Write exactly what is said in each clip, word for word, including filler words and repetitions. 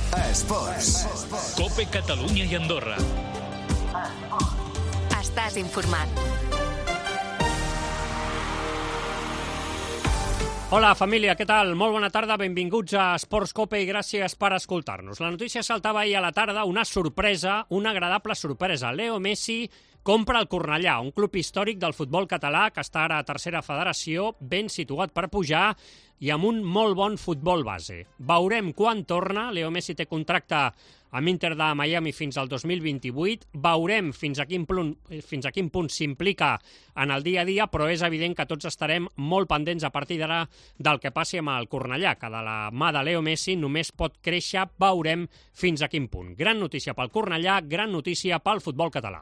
Esports. Cope Catalunya i Andorra. Estàs informat. Hola, família, què tal? Molt bona tarda, benvinguts a Esports Cope i gràcies per escoltar-nos. La notícia saltava ahir a la tarda, una sorpresa, una agradable sorpresa. Leo Messi compra el Cornellà, un club històric del futbol català que està ara a tercera federació, ben situat per pujar i amb un molt bon futbol base. Veurem quan torna. Leo Messi té contracte amb Inter de Miami fins al dos mil vint-i-vuit. Veurem fins a quin punt, fins a quin punt s'implica en el dia a dia, però és evident que tots estarem molt pendents a partir d'ara del que passi amb el Cornellà, que de la mà de Leo Messi només pot créixer. Veurem fins a quin punt. Gran notícia pel Cornellà, gran notícia pel futbol català.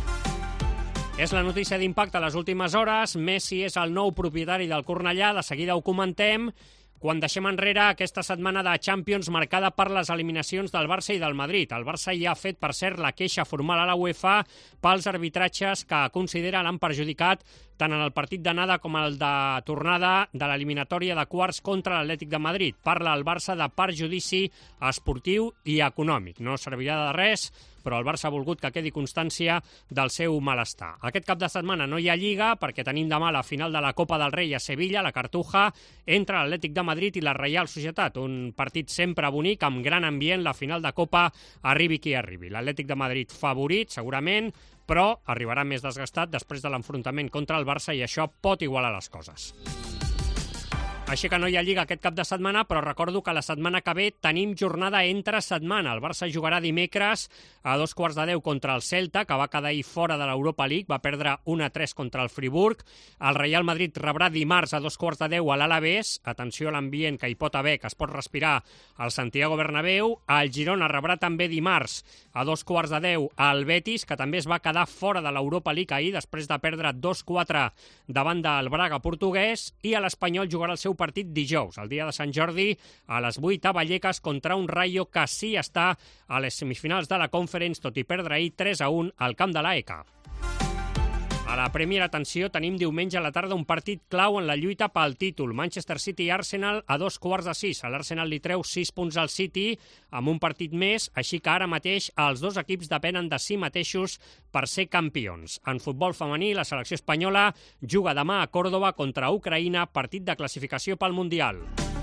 És la notícia d'impacte a les últimes hores. Messi és el nou propietari del Cornellà. De seguida ho comentem. Quan deixem enrere aquesta setmana de Champions marcada per les eliminacions del Barça i del Madrid. El Barça ja ha fet, per cert, la queixa formal a la UEFA pels arbitratges que considera l'han perjudicat tant en el partit d'anada com el de tornada de l'eliminatòria de quarts contra l'Atlètic de Madrid. Parla el Barça de perjudici esportiu i econòmic. No servirà de res, però el Barça ha volgut que quedi constància del seu malestar. Aquest cap de setmana no hi ha Lliga perquè tenim demà la final de la Copa del Rei a Sevilla, la Cartuja, entre l'Atlètic de Madrid i la Reial Societat. Un partit sempre bonic, amb gran ambient, la final de Copa arribi qui arribi. L'Atlètic de Madrid favorit, segurament, però arribarà més desgastat després de l'enfrontament contra el Barça i això pot igualar les coses. Així que no hi ha Lliga aquest cap de setmana, però recordo que la setmana que ve tenim jornada entre setmana. El Barça jugarà dimecres a dos quarts de deu contra el Celta, que va quedar ahir fora de l'Europa League, va perdre un a tres contra el Friburg. El Real Madrid rebrà dimarts a dos quarts de deu a l'Alavés. Atenció a l'ambient que hi pot haver, que es pot respirar al Santiago Bernabéu. El Girona rebrà també dimarts a dos quarts de deu al Betis, que també es va quedar fora de l'Europa League ahir, després de perdre dos quatre davant del Braga portuguès. I a l'Espanyol jugarà el seu partit dijous, el dia de Sant Jordi, a les vuit a Vallecas contra un Rayo que sí està a les semifinals de la Conference, tot i perdre ahir tres a un al camp de l'A E K. A la Premier, atenció, tenim diumenge a la tarda un partit clau en la lluita pel títol. Manchester City i Arsenal a dos quarts de sis. A l'Arsenal li treu sis punts al City amb un partit més, així que ara mateix els dos equips depenen de si mateixos per ser campions. En futbol femení, la selecció espanyola juga demà a Còrdova contra Ucraïna, partit de classificació pel Mundial.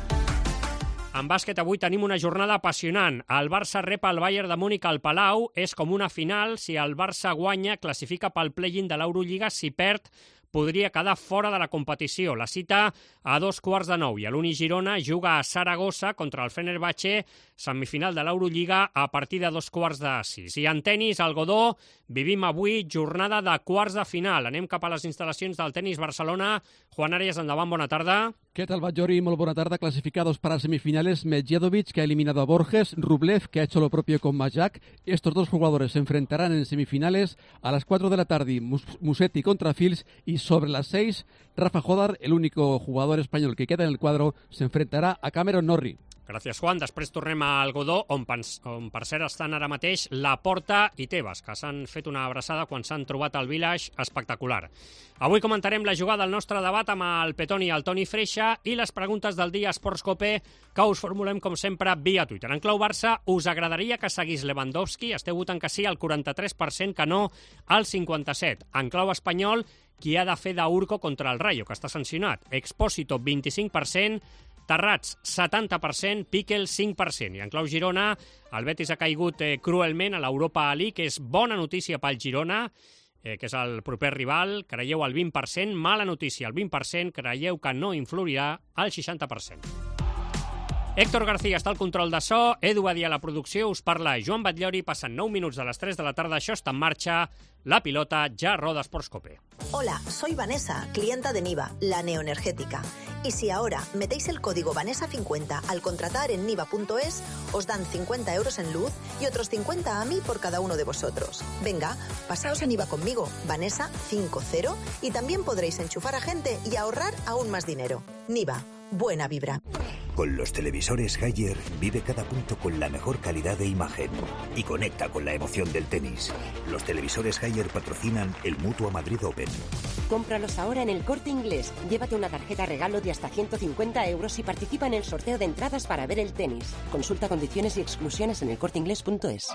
En bàsquet avui tenim una jornada apassionant. El Barça rep el Bayern de Múnich al Palau. És com una final. Si el Barça guanya, classifica pel play-in de l'Eurolliga. Si perd, podria quedar fora de la competició. La cita a dos quarts de nou. I l'Uni Girona juga a Saragossa contra el Fenerbahçe, semifinal de l'Eurolliga, a partir de dos quarts de sis. I en tenis, al Godó, vivim avui jornada de quarts de final. Anem cap a les instal·lacions del Tenis Barcelona. Juan Arias, endavant, bona tarda. ¿Qué tal, Bajori? Muy buena tarde. Clasificados para semifinales, Medjedovic, que ha eliminado a Borges, Rublev, que ha hecho lo propio con Majak. Estos dos jugadores se enfrentarán en semifinales a las cuatro de la tarde, Musetti contra Fils, y sobre las seis, Rafa Jodar, el único jugador español que queda en el cuadro, se enfrentará a Cameron Norrie. Gràcies, Juan. Després tornem al Godó, on, on per cert estan ara mateix Laporta i Tebas, que s'han fet una abraçada quan s'han trobat al Village espectacular. Avui comentarem la jugada del nostre debat amb el Petoni i el Toni Freixa i les preguntes del dia Esports Cope que us formulem, com sempre, via Twitter. En clau Barça, us agradaria que seguís Lewandowski? Esteu votant que sí al quaranta-tres per cent, que no al cinquanta-set per cent. En clau espanyol, qui ha de fer d'Urco contra el Rayo, que està sancionat? Expósito, vint-i-cinc per cent, Terrats, setanta per cent, Piquel, cinc per cent. I en clau Girona, el Betis ha caigut eh, cruelment a l'Europa League, que és bona notícia pel Girona, eh, que és el proper rival, creieu el vint per cent, mala notícia el vint per cent, creieu que no influirà al seixanta per cent. Héctor García està al control de so, Edu Badia a la producció, us parla Joan Batllori, passen nou minuts de les tres de la tarda, això està en marxa, la pilota ja roda Esports Cope. Hola, soy Vanessa, clienta de Niva, la neoenergética. Y si ahora metéis el código Vanessa cincuenta al contratar en niva punto es, os dan cincuenta euros en luz y otros cincuenta a mí por cada uno de vosotros. Venga, pasaos a Niva conmigo, Vanessa cincuenta, y también podréis enchufar a gente y ahorrar aún más dinero. Niva, buena vibra. Con los televisores Haier vive cada punto con la mejor calidad de imagen y conecta con la emoción del tenis. Los televisores Haier patrocinan el Mutua Madrid Open. Cómpralos ahora en El Corte Inglés. Llévate una tarjeta regalo de hasta ciento cincuenta euros y participa en el sorteo de entradas para ver el tenis. Consulta condiciones y exclusiones en el corte inglés punto es.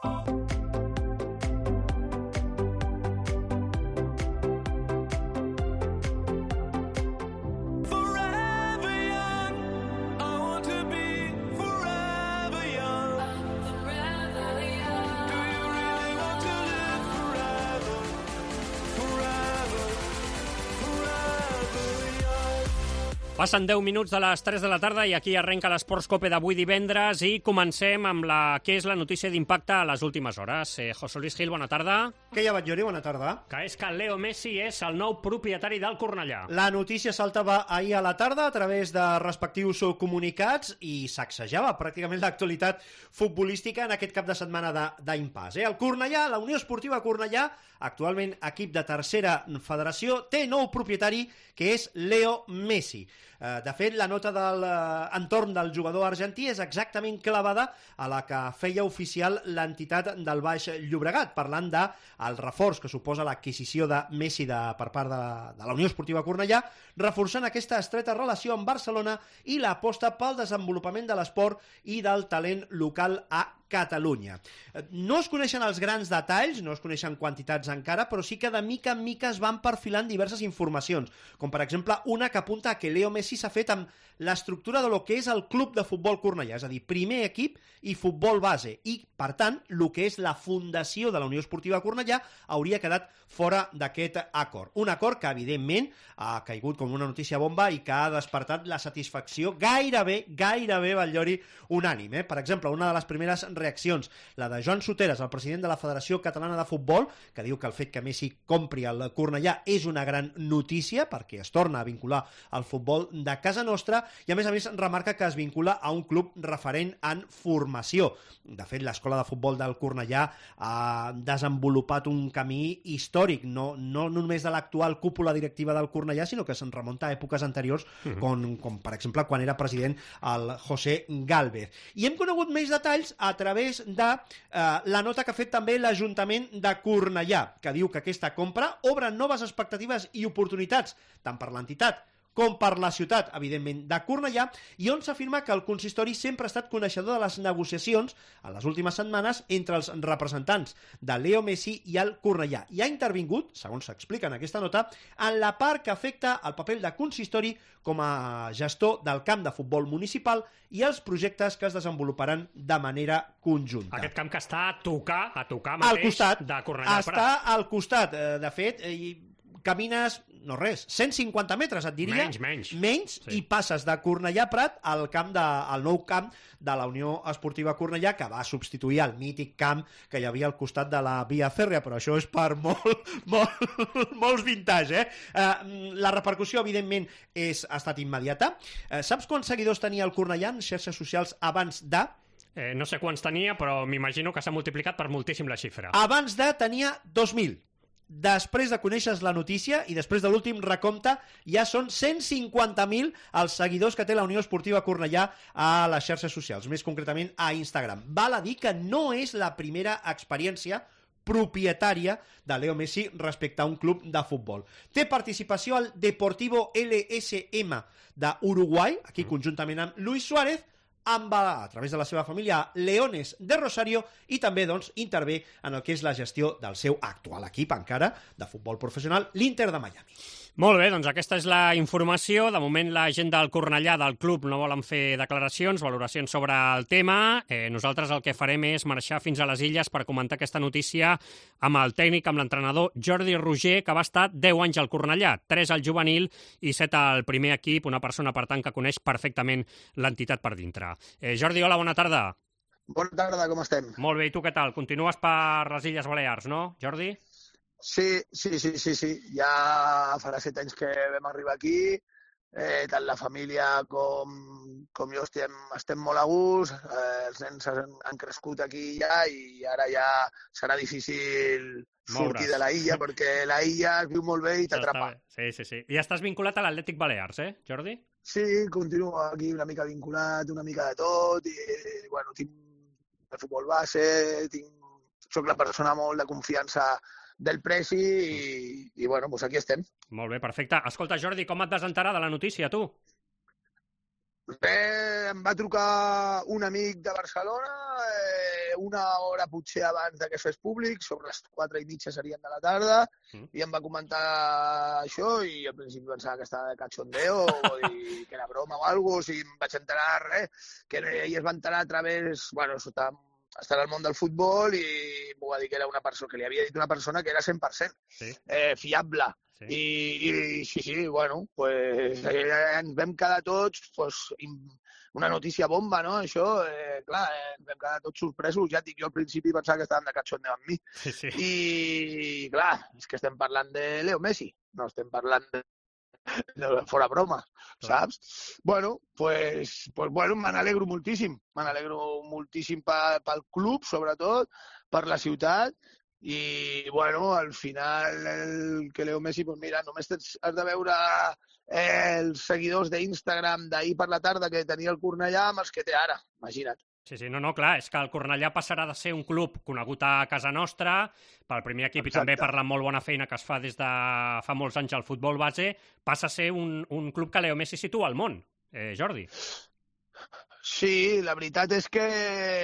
Passen deu minuts de les tres de la tarda i aquí arrenca l'Esports Cope d'avui divendres i comencem amb la que és la notícia d'impacte a les últimes hores. Eh, José Luis Gil, bona tarda. Què hi ha, Batllori? Bona tarda. Que és que Leo Messi és el nou propietari del Cornellà. La notícia saltava ahir a la tarda a través de respectius comunicats i sacsejava pràcticament l'actualitat futbolística en aquest cap de setmana d'impàs. Eh? El Cornellà, la Unió Esportiva Cornellà, actualment equip de tercera federació, té nou propietari que és Leo Messi. De fet, la nota de l'entorn del jugador argentí és exactament clavada a la que feia oficial l'entitat del Baix Llobregat, parlant del reforç que suposa l'adquisició de Messi de, per part de la, de la Unió Esportiva Cornellà, reforçant aquesta estreta relació amb Barcelona i l'aposta pel desenvolupament de l'esport i del talent local a Catalunya. No es coneixen els grans detalls, no es coneixen quantitats encara, però sí que de mica en mica es van perfilant diverses informacions, com per exemple una que apunta a que Leo Messi s'ha fet amb l'estructura de lo que és el Club de Futbol Cornellà, és a dir, primer equip i futbol base, i per tant, el que és la fundació de la Unió Esportiva Cornellà hauria quedat fora d'aquest acord. Un acord que, evidentment, ha caigut com una notícia bomba i que ha despertat la satisfacció gairebé, gairebé, Batllori, unànime. Eh? Per exemple, una de les primeres reaccions, la de Joan Soteres, el president de la Federació Catalana de Futbol, que diu que el fet que Messi compri el Cornellà és una gran notícia perquè es torna a vincular al futbol de casa nostra i, a més a més, remarca que es vincula a un club referent en formació. De fet, l'escola de futbol del Cornellà ha desenvolupat un camí històric, no, no només de l'actual cúpula directiva del Cornellà, sinó que se'n remunta a èpoques anteriors, uh-huh. com, com per exemple quan era president el José Gálvez. I hem conegut més detalls a través de eh, la nota que ha fet també l'Ajuntament de Cornellà, que diu que aquesta compra obre noves expectatives i oportunitats, tant per l'entitat com per la ciutat, evidentment, de Cornellà, i on s'afirma que el consistori sempre ha estat coneixedor de les negociacions en les últimes setmanes entre els representants de Leo Messi i el Cornellà, i ha intervingut, segons s'explica en aquesta nota, en la part que afecta el paper de consistori com a gestor del camp de futbol municipal i els projectes que es desenvoluparan de manera conjunta. Aquest camp que està a tocar, a tocar mateix al costat, de Cornellà Prat. Està al costat, de fet, i camines, no res, cent cinquanta metres, et diria. Menys, menys. Menys, sí. I passes de Cornellà Prat al camp de, al nou camp de la Unió Esportiva Cornellà, que va substituir el mític camp que hi havia al costat de la via fèrrea, però això és per molt, molt, molts vintage, eh? eh? La repercussió, evidentment, és, ha estat immediata. Eh, saps quants seguidors tenia el Cornellà en xarxes socials abans de... Eh, no sé quants tenia, però m'imagino que s'ha multiplicat per moltíssim la xifra. Abans de tenia dos mil. Després de conèixer la notícia i després de l'últim recompte, ja són cent cinquanta mil els seguidors que té la Unió Esportiva Cornellà a les xarxes socials, més concretament a Instagram. Val a dir que no és la primera experiència propietària de Leo Messi respecte a un club de futbol. Té participació al Deportivo L S M d'Uruguai, aquí conjuntament amb Luis Suárez, amb, a través de la seva família, Leones de Rosario, i també doncs, intervé en el que és la gestió del seu actual equip encara de futbol professional, l'Inter de Miami. Molt bé, doncs aquesta és la informació. De moment la gent del Cornellà, del club, no volen fer declaracions, valoracions sobre el tema. Eh, nosaltres el que farem és marxar fins a les Illes per comentar aquesta notícia amb el tècnic, amb l'entrenador Jordi Roger, que va estar deu anys al Cornellà, tres al juvenil i set al primer equip, una persona, per tant, que coneix perfectament l'entitat per dintre. Eh, Jordi, hola, bona tarda. Bona tarda, com estem? Molt bé, i tu què tal? Continues per les Illes Balears, no, Jordi? Sí, sí, sí, sí, sí. Ja farà set anys que vam arribar aquí, eh, tant la família com, com jo estem, estem molt a gust, eh, els nens han, han crescut aquí ja i ara ja serà difícil sortir de la illa, perquè la illa es viu molt bé i t'atrapa. Sí, sí, sí. I estàs vinculat a l'Atlètic Balears, eh, Jordi? Sí, continuo aquí una mica vinculat, una mica de tot, i bueno, tinc el futbol base, tinc, soc la persona molt de confiança del Presi i, i bueno, doncs aquí estem. Molt bé, perfecte. Escolta, Jordi, com et vas enterar de la notícia, tu? Bé, em va trucar un amic de Barcelona eh, una hora potser abans de que es fes públic, sobre les quatre i mitja serien de la tarda, mm. i em va comentar això i al principi pensava que estava de cachondeo o dir que era broma o alguna cosa, o sigui, em vaig enterar res, que ell es va enterar a través, bueno, està, està en el món del futbol i m'ho va dir que era una persona, que li havia dit una persona que era cent per cent sí. eh, fiable. Sí. I, i sí, sí, bueno, pues, eh, ens vam quedar tots pues, una notícia bomba, no? Això, eh, clar, eh, ens vam quedar tots sorpresos, ja et dic, jo al principi pensava que estaven de cachondeo amb mi. Sí, sí. I, clar, és que estem parlant de Leo Messi, no estem parlant de, de fora broma, saps? Bueno, pues, pues bueno, me n'alegro moltíssim, me n'alegro moltíssim pel club, sobretot, per la ciutat, i, bueno, al final el que Leo Messi, pues mira, només has de veure eh, els seguidors d'Instagram d'ahir per la tarda que tenia el Cornellà amb els que té ara, imagina't. Sí, sí, no, no, clar, és que el Cornellà passarà de ser un club conegut a casa nostra, pel primer equip Exacte. I també per la molt bona feina que es fa des de fa molts anys al futbol base, passa a ser un, un club que Leo Messi situa al món, eh, Jordi. Sí, la veritat és que,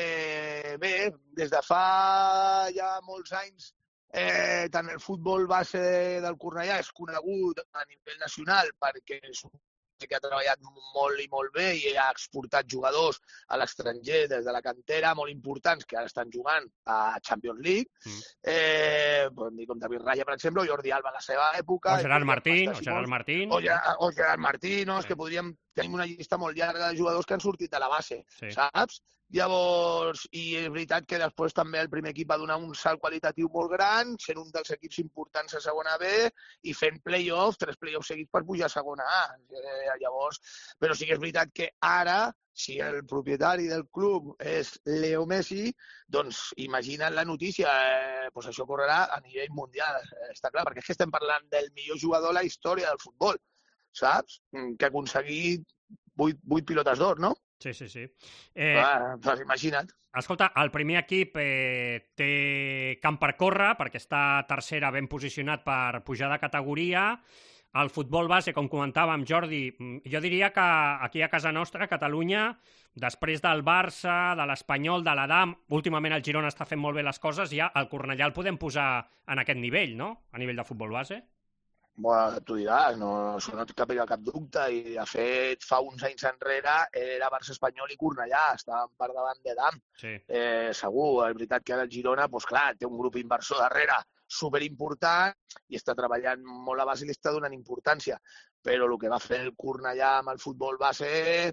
bé, des de fa ja molts anys, eh, tant el futbol base del Cornellà és conegut a nivell nacional perquè és un que ha treballat molt i molt bé i ha exportat jugadors a l'estranger des de la cantera, molt importants, que ara estan jugant a Champions League. Mm. Eh, podem dir com David Raya, per exemple, o Jordi Alba a la seva època. O Gerard Martín, o Gerard Martín. O, o Gerard Martín, no? Sí. És que podríem... Tenim una llista molt llarga de jugadors que han sortit de la base, sí. Saps? Llavors, i és veritat que després també el primer equip va donar un salt qualitatiu molt gran, sent un dels equips importants a segona B i fent play-offs, tres play-offs seguits per pujar a segona A. Eh, llavors, però sí que és veritat que ara, si el propietari del club és Leo Messi, doncs imagina't la notícia, eh, doncs això correrà a nivell mundial, eh, està clar, perquè és que estem parlant del millor jugador a la història del futbol, saps? Que ha aconseguit vuit, vuit pilotes d'or, no? Sí, sí, sí. Eh, ah, doncs imagina't. Escolta, el primer equip eh, té camp per córrer, perquè està tercera ben posicionat per pujar de categoria. El futbol base, com comentàvem, Jordi, jo diria que aquí a casa nostra, a Catalunya, després del Barça, de l'Espanyol, de l'Adam, últimament el Girona està fent molt bé les coses, ja el Cornellà el podem posar en aquest nivell, no?, a nivell de futbol base. Bueno, tu diràs, no, això no té cap, cap dubte, i de fet fa uns anys enrere era Barça, Espanyol i Cornellà, estàvem per davant de Dam, sí. eh, segur, és veritat que ara el Girona, doncs clar, té un grup inversor darrere superimportant i està treballant molt a base i li està donant importància, però el que va fer el Cornellà amb el futbol base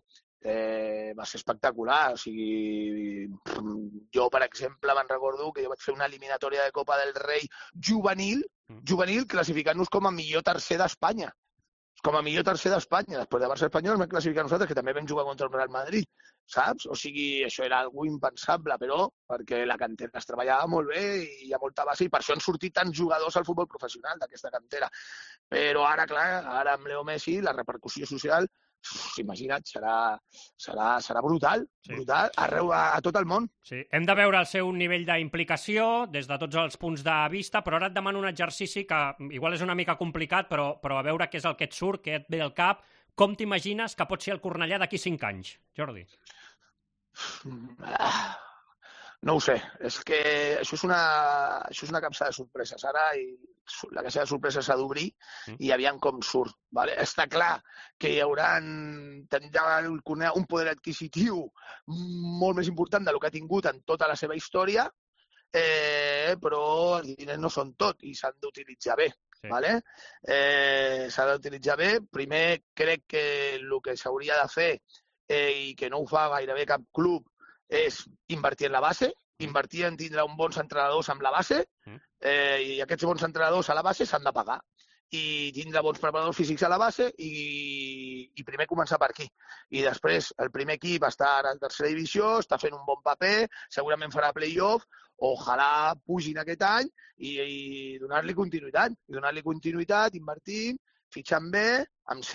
eh, va ser espectacular, o sigui, jo per exemple me'n recordo que jo vaig fer una eliminatòria de Copa del Rei juvenil, juvenil classificant-nos com a millor tercer d'Espanya. Com a millor tercer d'Espanya. Després de Barça Espanyol vam classificar nosaltres, que també vam jugar contra el Real Madrid, saps? O sigui, això era algo impensable, però perquè la cantera es treballava molt bé i hi ha molta base, i per això han sortit tants jugadors al futbol professional d'aquesta cantera. Però ara, clar, ara amb Leo Messi, la repercussió social, imagina't, serà, serà, serà brutal, sí. brutal, arreu, a, a tot el món. Sí. Hem de veure el seu nivell d'implicació des de tots els punts de vista, però ara et demano un exercici que igual és una mica complicat, però, però a veure què és el que et surt, què et ve al cap. Com t'imagines que pot ser el Cornellà d'aquí cinc anys, Jordi? No ho sé, és que això és una, això és una capsa de sorpreses. Ara i la caixa de sorpreses s'ha d'obrir i aviam com surt. Vale? Està clar que hi haurà tindrà el Cornellà un poder adquisitiu molt més important del que ha tingut en tota la seva història, eh, però els diners no són tot i s'han d'utilitzar bé. Sí. Vale? Eh, s'ha d'utilitzar bé. Primer, crec que el que s'hauria de fer eh, i que no ho fa gairebé cap club és invertir en la base, invertir en tindre uns bons entrenadors amb la base, eh, i aquests bons entrenadors a la base s'han de pagar, i tindre bons preparadors físics a la base i, i primer començar per aquí. I després el primer equip està ara en tercera divisió, està fent un bon paper, segurament farà play-off, ojalà pugin aquest any i, i donar-li continuïtat, i donar-li continuïtat, invertint, fitxant bé, amb seny,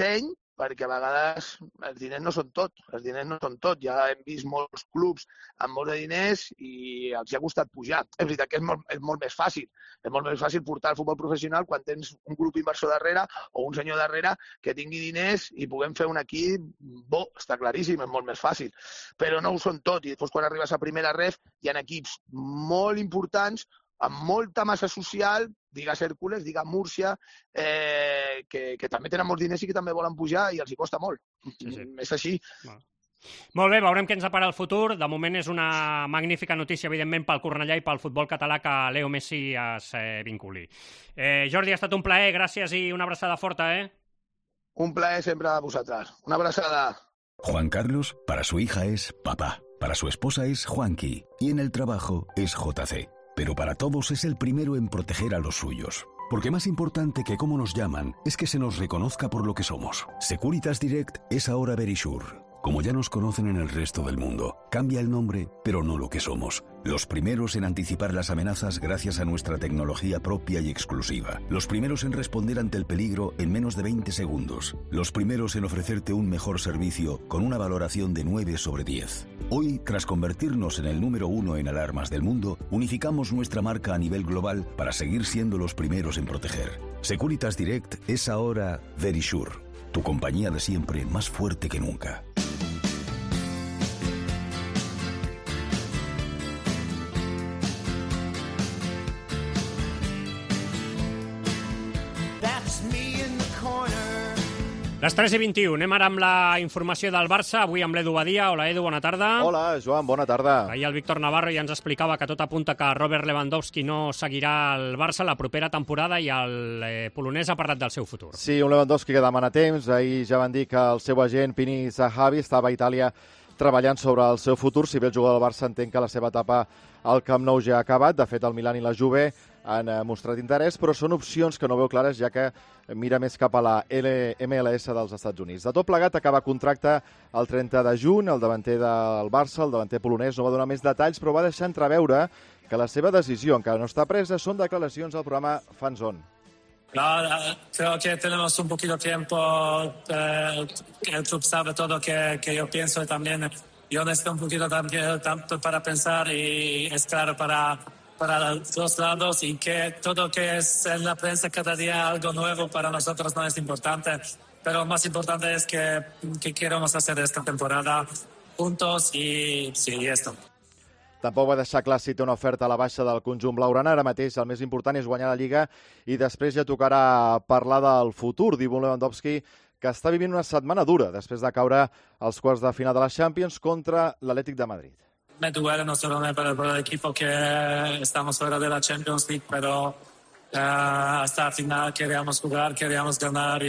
perquè a vegades els diners no són tot, els diners no són tot. Ja hem vist molts clubs amb molts de diners i els ha costat pujar. És veritat que és molt, és molt més fàcil. És molt més fàcil portar el futbol professional quan tens un grup inversor darrere o un senyor darrere que tingui diners i puguem fer un equip bo, està claríssim, és molt més fàcil. Però no ho són tot i després quan arribes a primera ref hi ha equips molt importants amb molta massa social, diga Hèrcules, diga Múrcia, eh, que, que també tenen molts diners i que també volen pujar i els hi costa molt. Sí, sí. És així. Bueno. Molt bé, veurem què ens depara el futur. De moment és una magnífica notícia, evidentment, pel Cornellà i pel futbol català que Leo Messi es eh, vinculi. Eh, Jordi, ha estat un plaer, gràcies i una abraçada forta, eh? Un plaer sempre a vosaltres. Una abraçada. Juan Carlos, para su hija es papá, para su esposa es Juanqui y en el trabajo es J C. Pero para todos es el primero en proteger a los suyos. Porque más importante que cómo nos llaman es que se nos reconozca por lo que somos. Securitas Direct es ahora Verisure. Como ya nos conocen en el resto del mundo, cambia el nombre, pero no lo que somos. Los primeros en anticipar las amenazas gracias a nuestra tecnología propia y exclusiva. Los primeros en responder ante el peligro en menos de veinte segundos. Los primeros en ofrecerte un mejor servicio con una valoración de nueve sobre diez. Hoy, tras convertirnos en el número uno en alarmas del mundo, unificamos nuestra marca a nivel global para seguir siendo los primeros en proteger. Securitas Direct es ahora Verisure, tu compañía de siempre más fuerte que nunca. Les tres i vint-i-u, anem ara amb la informació del Barça, avui amb l'Edu Badia. Hola, Edu, bona tarda. Hola, Joan, bona tarda. Ahir el Víctor Navarro ja ens explicava que tot apunta que Robert Lewandowski no seguirà al Barça la propera temporada i el eh, polonès ha parlat del seu futur. Sí, un Lewandowski que demana temps. Ahir ja van dir que el seu agent, Pini Zahavi, estava a Itàlia treballant sobre el seu futur. Si bé el jugador del Barça entén que la seva etapa al Camp Nou ja ha acabat. De fet, el Milan i la Juve han mostrat interès, però són opcions que no veu clares, ja que mira més cap a la M L S dels Estats Units. De tot plegat, acaba contracte el trenta de juny, el davanter del Barça, el davanter polonès, no va donar més detalls, però va deixar entreveure que la seva decisió encara no està presa. Són declaracions al programa Fans On. No, creo que tenemos un poquito de tiempo, eh, el club sabe todo que, que yo pienso y también yo necesito un poquito también, tanto para pensar y es claro para, para los dos lados y que todo que es en la prensa cada día algo nuevo para nosotros no es importante, pero más importante es que, que queremos hacer esta temporada juntos y sí, esto. Tampoc va deixar clar si té una oferta a la baixa del conjunt blaugrana. Ara mateix el més important és guanyar la Lliga i després ja tocarà parlar del futur. Diu Lewandowski que està vivint una setmana dura després de caure als quarts de final de la Champions contra l'Atlètic de Madrid. Me duele no solo por el, por el equipo que estamos fuera de la Champions League, pero uh, hasta el final queríamos jugar, queríamos ganar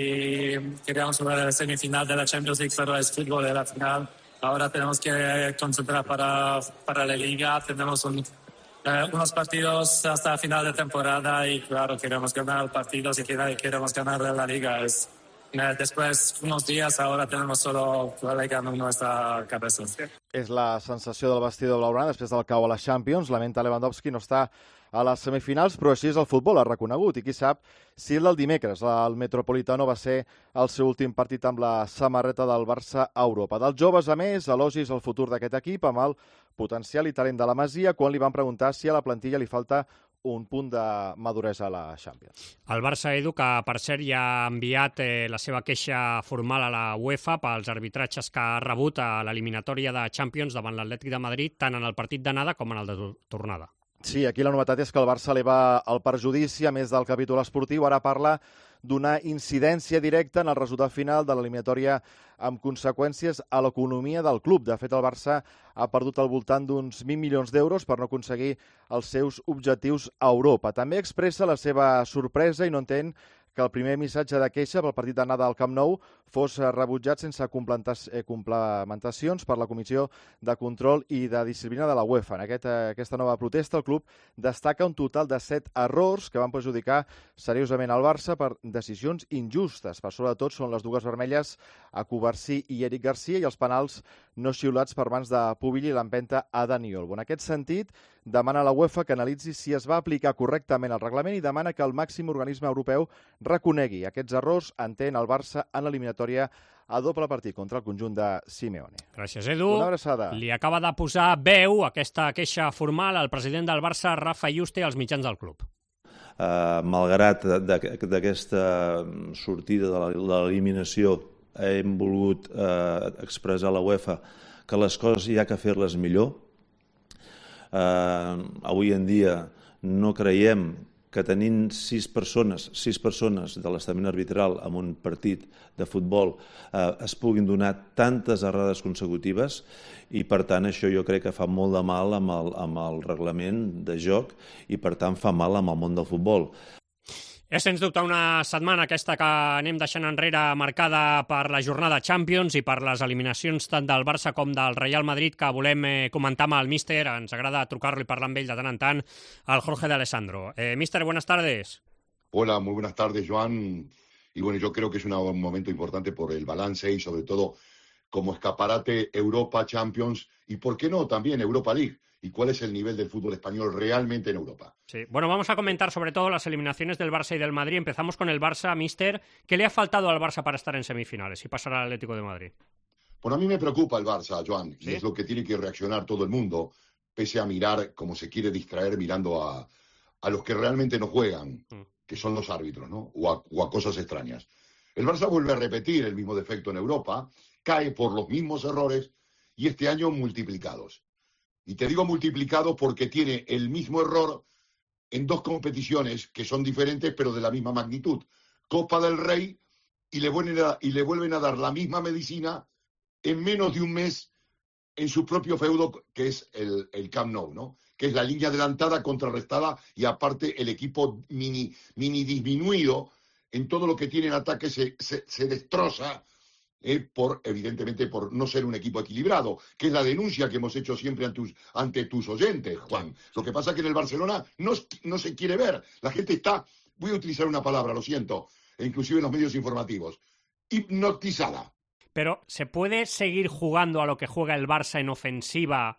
y queríamos jugar en la semifinal de la Champions League, pero es fútbol de la final. Ahora tenemos que concentrar para, para la Liga, tenemos un, eh, unos partidos hasta el final de temporada y claro, queremos ganar partidos y queremos ganar la Liga. Es, eh, después unos días, ahora tenemos solo la Liga en nuestra cabeza. És la sensació del vestidor blaugrana després del cau a la Champions. Lamenta Lewandowski no està a les semifinals, però així és el futbol, ha reconegut. I qui sap si el del dimecres, el Metropolitano, va ser el seu últim partit amb la samarreta del Barça a Europa. Dels joves, a més, elogis al futur d'aquest equip amb el potencial i talent de la Masia, quan li van preguntar si a la plantilla li falta un punt de maduresa a la Champions. El Barça, Edu, que per cert ja ha enviat eh, la seva queixa formal a la UEFA pels arbitratges que ha rebut a l'eliminatòria de Champions davant l'Atlètic de Madrid, tant en el partit d'anada com en el de tornada. Sí, aquí la novetat és que el Barça eleva el perjudici, a més del capítol esportiu. Ara parla d'una incidència directa en el resultat final de l'eliminatòria amb conseqüències a l'economia del club. De fet, el Barça ha perdut al voltant d'uns vint milions d'euros per no aconseguir els seus objectius a Europa. També expressa la seva sorpresa i no entén que el primer missatge de queixa pel partit d'anada al Camp Nou fos rebutjat sense complementacions per la Comissió de Control i de Disciplina de la UEFA. En aquest, aquesta nova protesta, el club destaca un total de set errors que van perjudicar seriosament al Barça per decisions injustes. Per sobretot són les dues vermelles a Covarsí i Eric Garcia i els penals no xiulats per mans de Pubilli i l'empenta a Dani Olmo. En aquest sentit, demana a la UEFA que analitzi si es va aplicar correctament el reglament i demana que el màxim organisme europeu reconegui aquests errors, entén el Barça en l'eliminatòria a doble partit contra el conjunt de Simeone. Gràcies, Edu. Una abraçada. Li acaba de posar veu aquesta queixa formal al president del Barça, Rafa Yuste, als mitjans del club. Uh, malgrat d'aquesta sortida de l'eliminació hem volgut uh, expressar a la UEFA que les coses hi ha que fer-les millor. Uh, avui en dia no creiem que tenint sis persones, sis persones de l'estament arbitral en un partit de futbol eh, es puguin donar tantes errades consecutives i, per tant, això jo crec que fa molt de mal amb el, amb el reglament de joc i, per tant, fa mal amb el món del futbol. És, sens dubte, una setmana aquesta que anem deixant enrere marcada per la jornada Champions i per les eliminacions tant del Barça com del Real Madrid que volem eh, comentar amb el míster. Ens agrada trucar-lo i parlar amb ell de tant en tant, al Jorge de Alessandro. Eh, míster, buenas tardes. Hola, muy buenas tardes, Joan. Y bueno, yo creo que es una, un momento importante por el balance y sobre todo como escaparate Europa, Champions y, ¿por qué no?, también Europa League. ¿Y cuál es el nivel del fútbol español realmente en Europa? Sí, bueno, vamos a comentar sobre todo las eliminaciones del Barça y del Madrid. Empezamos con el Barça, míster. ¿Qué le ha faltado al Barça para estar en semifinales y pasar al Atlético de Madrid? Bueno, a mí me preocupa el Barça, Joan, ¿Sí? y es lo que tiene que reaccionar todo el mundo, pese a mirar como se quiere distraer mirando a, a los que realmente no juegan, mm. que son los árbitros, ¿no? O a, o a cosas extrañas. El Barça vuelve a repetir el mismo defecto en Europa, cae por los mismos errores y este año multiplicados. Y te digo multiplicado porque tiene el mismo error en dos competiciones que son diferentes pero de la misma magnitud. Copa del Rey y le vuelven a, y le vuelven a dar la misma medicina en menos de un mes en su propio feudo, que es el, el Camp Nou, ¿no? Que es la línea adelantada, contrarrestada y aparte el equipo mini, mini disminuido en todo lo que tiene en ataque se, se, se destroza. Eh, por, evidentemente, por no ser un equipo equilibrado, que es la denuncia que hemos hecho siempre ante tus, ante tus oyentes, Juan. Lo que pasa es que en el Barcelona no, no se quiere ver. La gente está, voy a utilizar una palabra, lo siento, e inclusive en los medios informativos, hipnotizada. Pero, ¿se puede seguir jugando a lo que juega el Barça en ofensiva,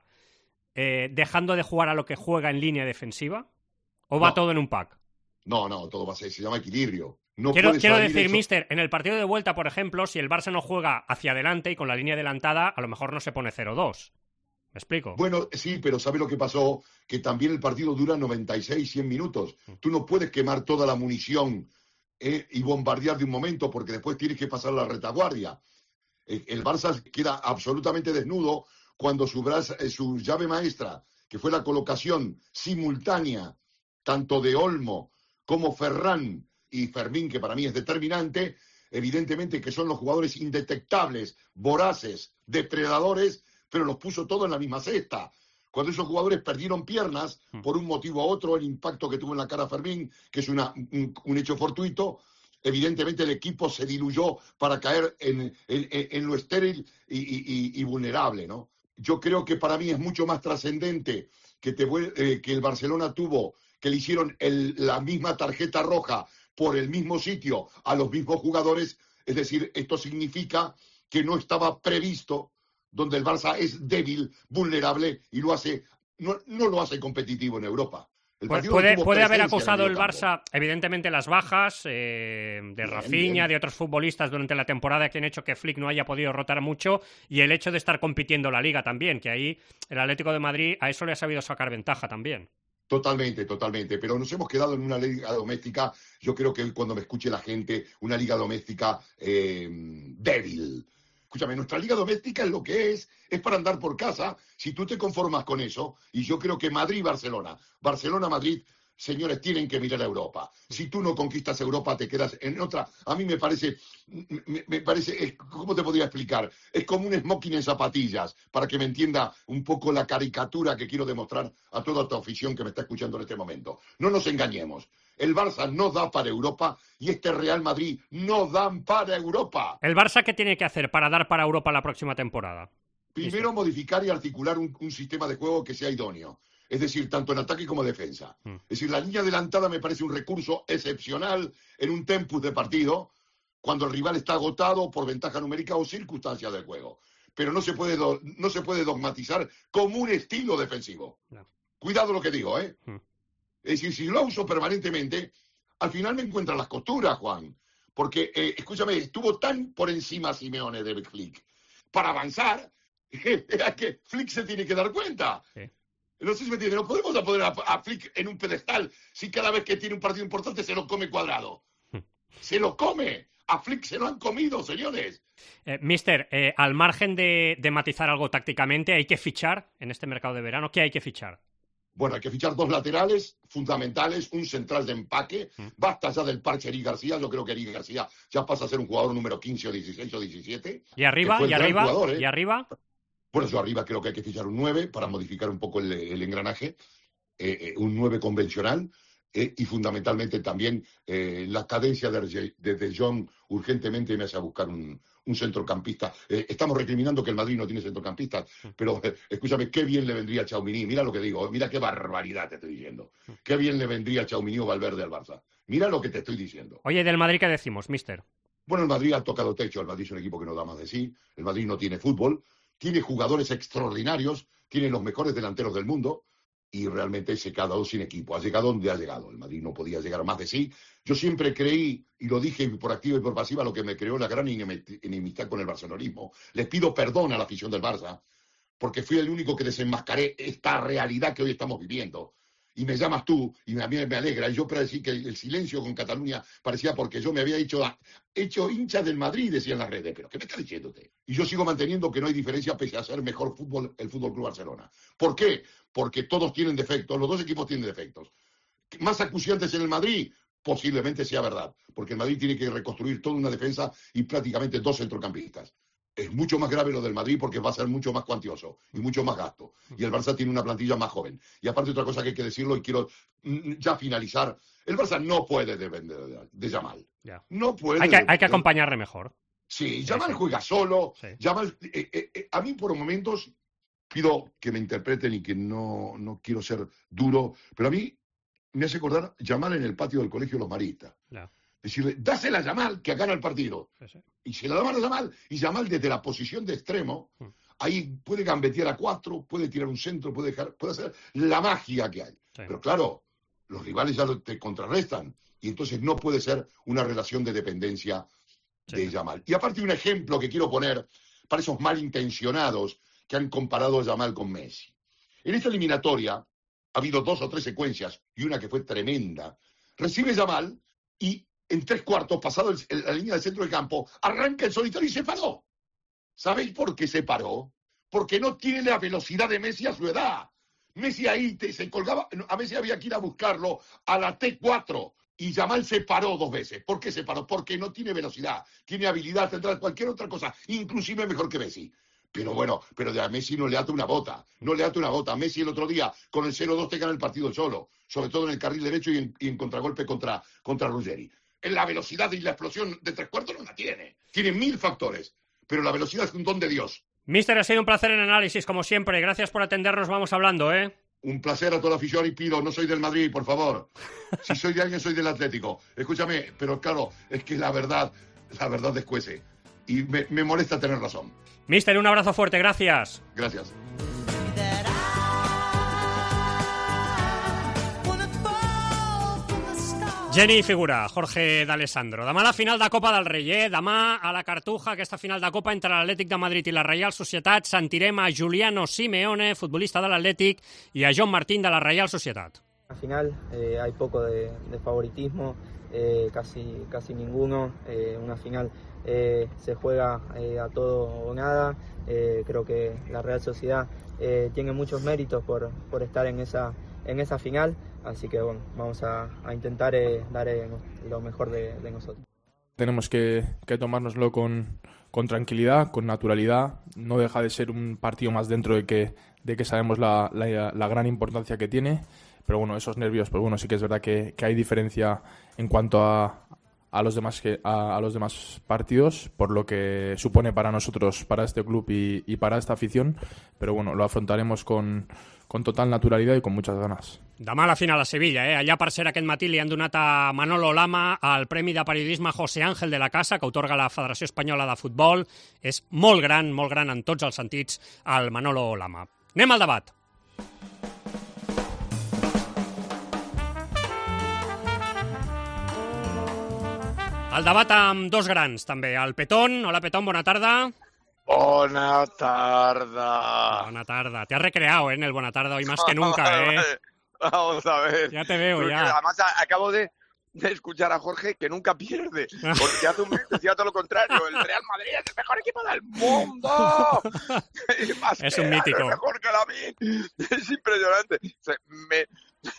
eh, dejando de jugar a lo que juega en línea defensiva? ¿O va no. todo en un pack? No, no, todo va a ser, se llama equilibrio. No quiero quiero decir, eso. míster, en el partido de vuelta, por ejemplo, si el Barça no juega hacia adelante y con la línea adelantada, a lo mejor no se pone cero dos. ¿Me explico? Bueno, sí, pero ¿sabe lo que pasó? Que también el partido dura noventa y seis, cien minutos. Tú no puedes quemar toda la munición eh, y bombardear de un momento porque después tienes que pasar la retaguardia. El, el Barça queda absolutamente desnudo cuando su, brazo, eh, su llave maestra, que fue la colocación simultánea tanto de Olmo como Ferran y Fermín, que para mí es determinante, evidentemente que son los jugadores indetectables, voraces, depredadores, pero los puso todos en la misma cesta. Cuando esos jugadores perdieron piernas, por un motivo u otro, el impacto que tuvo en la cara Fermín, que es una, un, un hecho fortuito, evidentemente el equipo se diluyó para caer en, en, en lo estéril y, y, y vulnerable, ¿no? Yo creo que para mí es mucho más trascendente que, te, eh, que el Barcelona tuvo, que le hicieron el, la misma tarjeta roja por el mismo sitio a los mismos jugadores, es decir, esto significa que no estaba previsto, donde el Barça es débil, vulnerable y lo hace, no, no lo hace competitivo en Europa. El pues puede puede haber acusado el Barça, evidentemente, las bajas eh, de bien, Rafinha, bien. de otros futbolistas durante la temporada que han hecho que Flick no haya podido rotar mucho y el hecho de estar compitiendo la Liga también, que ahí el Atlético de Madrid a eso le ha sabido sacar ventaja también. Totalmente, totalmente, pero nos hemos quedado en una liga doméstica, yo creo que cuando me escuche la gente, una liga doméstica eh, débil. Escúchame, nuestra liga doméstica es lo que es, es para andar por casa, si tú te conformas con eso, y yo creo que Madrid-Barcelona, Barcelona-Madrid, señores, tienen que mirar a Europa. Si tú no conquistas Europa, te quedas en otra. A mí me parece, me, me parece, es, ¿cómo te podría explicar? Es como un smoking en zapatillas, para que me entienda un poco la caricatura que quiero demostrar a toda esta afición que me está escuchando en este momento. No nos engañemos. El Barça no da para Europa y este Real Madrid no dan para Europa. ¿El Barça qué tiene que hacer para dar para Europa la próxima temporada? Primero, modificar y articular un, un sistema de juego que sea idóneo. Es decir, tanto en ataque como defensa. Mm. Es decir, la línea adelantada me parece un recurso excepcional en un tempus de partido, cuando el rival está agotado por ventaja numérica o circunstancias del juego. Pero no se puede, do, no se puede dogmatizar como un estilo defensivo. No. Cuidado lo que digo, ¿eh? Mm. Es decir, si lo uso permanentemente, al final me encuentra las costuras, Juan. Porque, eh, escúchame, estuvo tan por encima Simeone de Flick para avanzar que, que Flick se tiene que dar cuenta. Sí. No sé si me entiendes, no podemos poner a, a Flick en un pedestal si cada vez que tiene un partido importante se lo come Cuadrado. Se lo come. A Flick se lo han comido, señores. Eh, Mister, eh, al margen de, de matizar algo tácticamente, ¿hay que fichar en este mercado de verano? ¿Qué hay que fichar? Bueno, hay que fichar dos laterales fundamentales, un central de empaque. Mm. Basta ya del parche Eric García. Yo creo que Eric García ya pasa a ser un jugador número quince o dieciséis o diecisiete. ¿Y arriba? ¿Y arriba? Jugador, ¿eh? ¿Y arriba? Bueno, yo arriba creo que hay que fichar un nueve para modificar un poco el, el engranaje. Eh, eh, un nueve convencional. Eh, y fundamentalmente también eh, la cadencia de, de De Jong urgentemente me hace a buscar un, un centrocampista. Eh, estamos recriminando que el Madrid no tiene centrocampistas, pero eh, escúchame, qué bien le vendría a Tchouaméni. Mira lo que digo, mira qué barbaridad te estoy diciendo. Qué bien le vendría a Tchouaméni o Valverde al Barça. Mira lo que te estoy diciendo. Oye, ¿del Madrid qué decimos, mister? Bueno, el Madrid ha tocado techo. El Madrid es un equipo que no da más de sí. El Madrid no tiene fútbol. Tiene jugadores extraordinarios. Tiene los mejores delanteros del mundo. Y realmente se ha quedado sin equipo. Ha llegado donde ha llegado. El Madrid no podía llegar más de sí. Yo siempre creí, y lo dije por activa y por pasiva, lo que me creó la gran enemistad con el barcelonismo. Les pido perdón a la afición del Barça, porque fui el único que desenmascaré esta realidad que hoy estamos viviendo. Y me llamas tú, y a mí me alegra. Y yo para decir que el silencio con Cataluña parecía porque yo me había hecho, hecho hincha del Madrid, decían las redes. ¿Pero qué me está diciendo usted? Y yo sigo manteniendo que no hay diferencia pese a ser mejor fútbol el Fútbol Club Barcelona. ¿Por qué? Porque todos tienen defectos, los dos equipos tienen defectos. ¿Más acuciantes en el Madrid? Posiblemente sea verdad, porque el Madrid tiene que reconstruir toda una defensa y prácticamente dos centrocampistas. Es mucho más grave lo del Madrid porque va a ser mucho más cuantioso y mucho más gasto. Y el Barça tiene una plantilla más joven. Y aparte otra cosa que hay que decirlo y quiero ya finalizar, el Barça no puede depender de, de Yamal. Ya. No puede. Hay que, hay que acompañarle mejor. Sí, Yamal sí, sí. juega solo. Sí. Yamal, eh, eh, eh, a mí por momentos pido que me interpreten y que no, no quiero ser duro, pero a mí me hace acordar Yamal en el patio del colegio Los Maristas. Ya. Decirle, dásela a Yamal que gana el partido. Sí, sí. Y se la daban a Yamal, y Yamal desde la posición de extremo, mm. ahí puede gambetear a cuatro, puede tirar un centro, puede dejar, puede hacer la magia que hay. Sí. Pero claro, los rivales ya te contrarrestan, y entonces no puede ser una relación de dependencia sí. de Yamal. Y aparte un ejemplo que quiero poner para esos malintencionados que han comparado a Yamal con Messi. En esta eliminatoria ha habido dos o tres secuencias, y una que fue tremenda. Recibe Yamal, y en tres cuartos, pasado el, el, la línea del centro del campo, arranca el solitario y se paró. ¿Sabéis por qué se paró? Porque no tiene la velocidad de Messi a su edad. Messi ahí te, se colgaba, a Messi había que ir a buscarlo a la T cuatro, y Yamal se paró dos veces. ¿Por qué se paró? Porque no tiene velocidad, tiene habilidad, tendrá cualquier otra cosa, inclusive mejor que Messi. Pero bueno, pero de a Messi no le ata una bota, no le ata una bota. Messi el otro día, con el cero dos te gana el partido solo, sobre todo en el carril derecho y en, y en contragolpe contra, contra Ruggeri. En la velocidad y la explosión de tres cuartos no la tiene. Tiene mil factores, pero la velocidad es un don de Dios. Mister, ha sido un placer en análisis, como siempre. Gracias por atendernos, vamos hablando, ¿eh? Un placer a toda la afición y pido, no soy del Madrid, por favor. Si soy de alguien, soy del Atlético. Escúchame, pero claro, es que la verdad, la verdad descuece. Y me, me molesta tener razón. Mister, un abrazo fuerte, gracias. Gracias. Geni figura, Jorge D'Alessandro. Demà la final de Copa del Rei, eh? Demà a la Cartuja, aquesta final de Copa entre l'Atlètic de Madrid i la Reial Societat, sentirem a Giuliano Simeone, futbolista de l'Atlètic, y a John Martín de la Real Sociedad. Al final eh, hay poco de, de favoritismo, eh, casi, casi ninguno. Eh, una final eh, se juega eh, a todo o nada. Eh, creo que la Real Sociedad eh, tiene muchos méritos por, por estar en esa, en esa final. Así que bueno, vamos a, a intentar eh, dar eh, lo mejor de, de nosotros. Tenemos que, que tomárnoslo con, con tranquilidad, con naturalidad. No deja de ser un partido más dentro de que, de que sabemos la, la, la gran importancia que tiene. Pero bueno, esos nervios, pues bueno, sí que es verdad que, que hay diferencia en cuanto a, a, los demás que, a, a los demás partidos, por lo que supone para nosotros, para este club y, y para esta afición. Pero bueno, lo afrontaremos con, con total naturalidad y con muchas ganas. Demà la final a Sevilla, eh? Allà, per cert, aquest matí li han donat a Manolo Lama el Premi de Periodisme José Ángel de la Casa, que otorga la Federació Espanyola de Futbol. És molt gran, molt gran en tots els sentits, el Manolo Lama. Anem al debat. El debat amb dos grans, també. El Petón. Hola, Petón, bona tarda. Bona tarda. Bona tarda. Te has recreado, ¿eh? En el Bona tarda, hoy más que nunca, ¿eh? Vamos a ver. Ya te veo, Porque ya. Además, a- acabo de, de escuchar a Jorge que nunca pierde. Porque hace un mes decía todo lo contrario. El Real Madrid es el mejor equipo del mundo. Y más Es que un mítico. Es mejor que la mí. Es impresionante. O sea, me,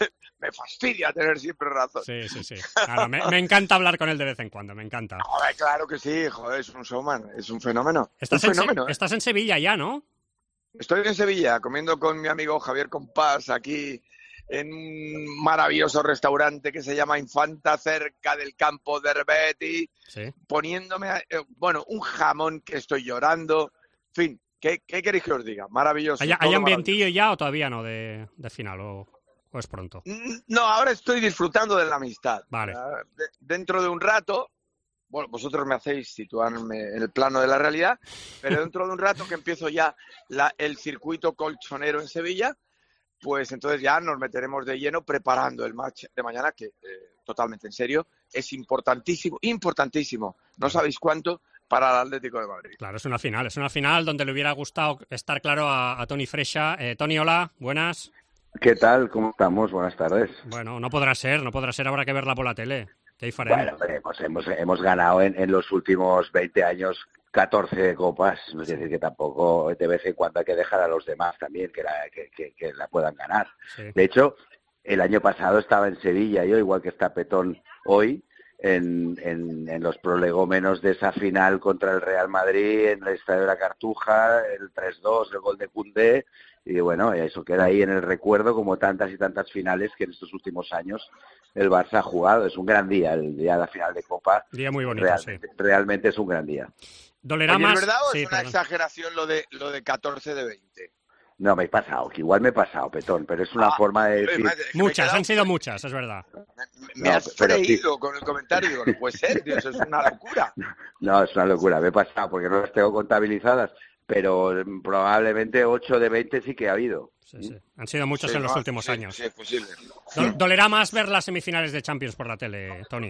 me fastidia tener siempre razón. Sí, sí, sí. Claro, me, me encanta hablar con él de vez en cuando, me encanta. Joder, claro que sí, joder, es un showman, es un fenómeno. Estás, un en, Se- fenómeno, ¿eh? estás en Sevilla ya, ¿no? Estoy en Sevilla comiendo con mi amigo Javier Compás aquí en un maravilloso restaurante que se llama Infanta, cerca del campo de Herbeti, Sí. poniéndome, a- eh, bueno, un jamón que estoy llorando. En fin, ¿qué, qué queréis que os diga? Maravilloso. ¿Hay, todo hay maravilloso. ambientillo ya o todavía no de, de final? O, o es pronto? No, ahora estoy disfrutando de la amistad. Vale. Ah, de- dentro de un rato, bueno, vosotros me hacéis situarme en el plano de la realidad, pero dentro de un rato que empiezo ya la- el circuito colchonero en Sevilla, pues entonces ya nos meteremos de lleno preparando el match de mañana, que eh, totalmente en serio, es importantísimo, importantísimo, no sabéis cuánto, para el Atlético de Madrid. Claro, es una final. Es una final donde le hubiera gustado estar claro a, a Toni Freixa. Eh, Toni, hola, buenas. ¿Qué tal? ¿Cómo estamos? Buenas tardes. Bueno, no podrá ser, no podrá ser, habrá que verla por la tele. ¿Qué farem? Bueno, hombre, pues hemos, hemos ganado en, en los últimos veinte años catorce copas, es decir, que tampoco de vez en cuando hay que dejar a los demás también que la, que, que, que la puedan ganar. Sí. De hecho, el año pasado estaba en Sevilla yo, igual que está Petón hoy, en, en, en los prolegómenos de esa final contra el Real Madrid, en el Estadio de la Cartuja, el tres dos, el gol de Koundé, y bueno, eso queda ahí en el recuerdo como tantas y tantas finales que en estos últimos años el Barça ha jugado. Es un gran día, el día de la final de Copa. Día muy bonito, realmente, sí. Realmente es un gran día. ¿Dolerá Oye, más? ¿es verdad o Sí, es una perdón. exageración lo de, lo de catorce de veinte? No, me he pasado, que igual me he pasado, Petón, pero es una Ah, forma de oye, decir... madre, que me he Muchas, quedado- han sido muchas, es verdad. Me No, has pero sí. freído con el comentario, digo, no puede ser, tío, eso es una locura. No, es una locura, me he pasado porque no las tengo contabilizadas, pero mm, probablemente ocho de veinte sí que ha habido. Sí, sí. Han sido muchos Sí, en los no, últimos sí, años. Sí, es posible. Do- ¿Dolerá más ver las semifinales de Champions por la tele, Toni?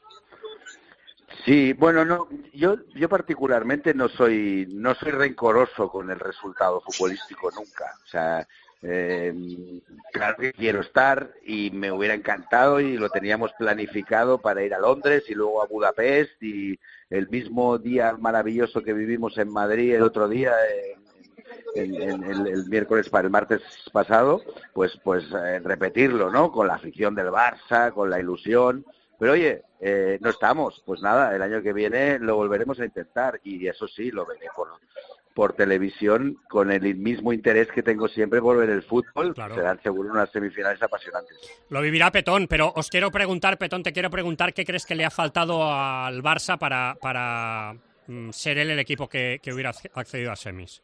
Sí, bueno, no, yo, yo particularmente no soy, no soy rencoroso con el resultado futbolístico nunca. O sea, eh, claro que quiero estar y me hubiera encantado y lo teníamos planificado para ir a Londres y luego a Budapest y el mismo día maravilloso que vivimos en Madrid el otro día, eh, en, en- en- el miércoles para el martes pasado, pues, pues eh, repetirlo, ¿no? Con la afición del Barça, con la ilusión. Pero oye, eh, no estamos, pues nada, el año que viene lo volveremos a intentar y eso sí, lo veré por, por televisión con el mismo interés que tengo siempre por ver el fútbol. Claro. Serán seguro unas semifinales apasionantes. Lo vivirá Petón, pero os quiero preguntar, Petón, te quiero preguntar qué crees que le ha faltado al Barça para, para mm, ser él el equipo que, que hubiera acce- accedido a semis.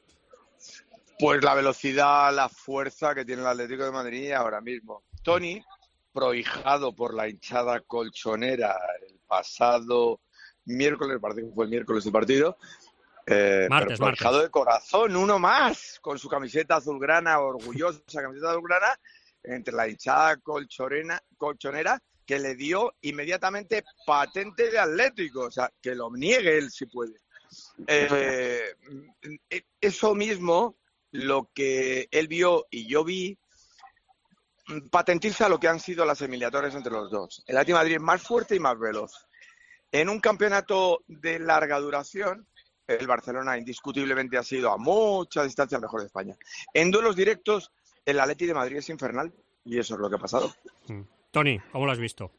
Pues la velocidad, la fuerza que tiene el Atlético de Madrid ahora mismo. Toni, prohijado por la hinchada colchonera el pasado miércoles, parece que fue el miércoles el partido, eh, Martes, pero prohijado martes. de corazón, uno más, con su camiseta azulgrana, orgullosa camiseta azulgrana, entre la hinchada colchonera, colchonera que le dio inmediatamente patente de Atlético, o sea, que lo niegue él si puede. Eh, eso mismo, lo que él vio y yo vi, patentiza lo que han sido las eliminatorias entre los dos. El Atlético de Madrid es más fuerte y más veloz. En un campeonato de larga duración, el Barcelona indiscutiblemente ha sido a mucha distancia el mejor de España. En duelos directos, el Atlético de Madrid es infernal y eso es lo que ha pasado. Toni, ¿cómo lo has visto?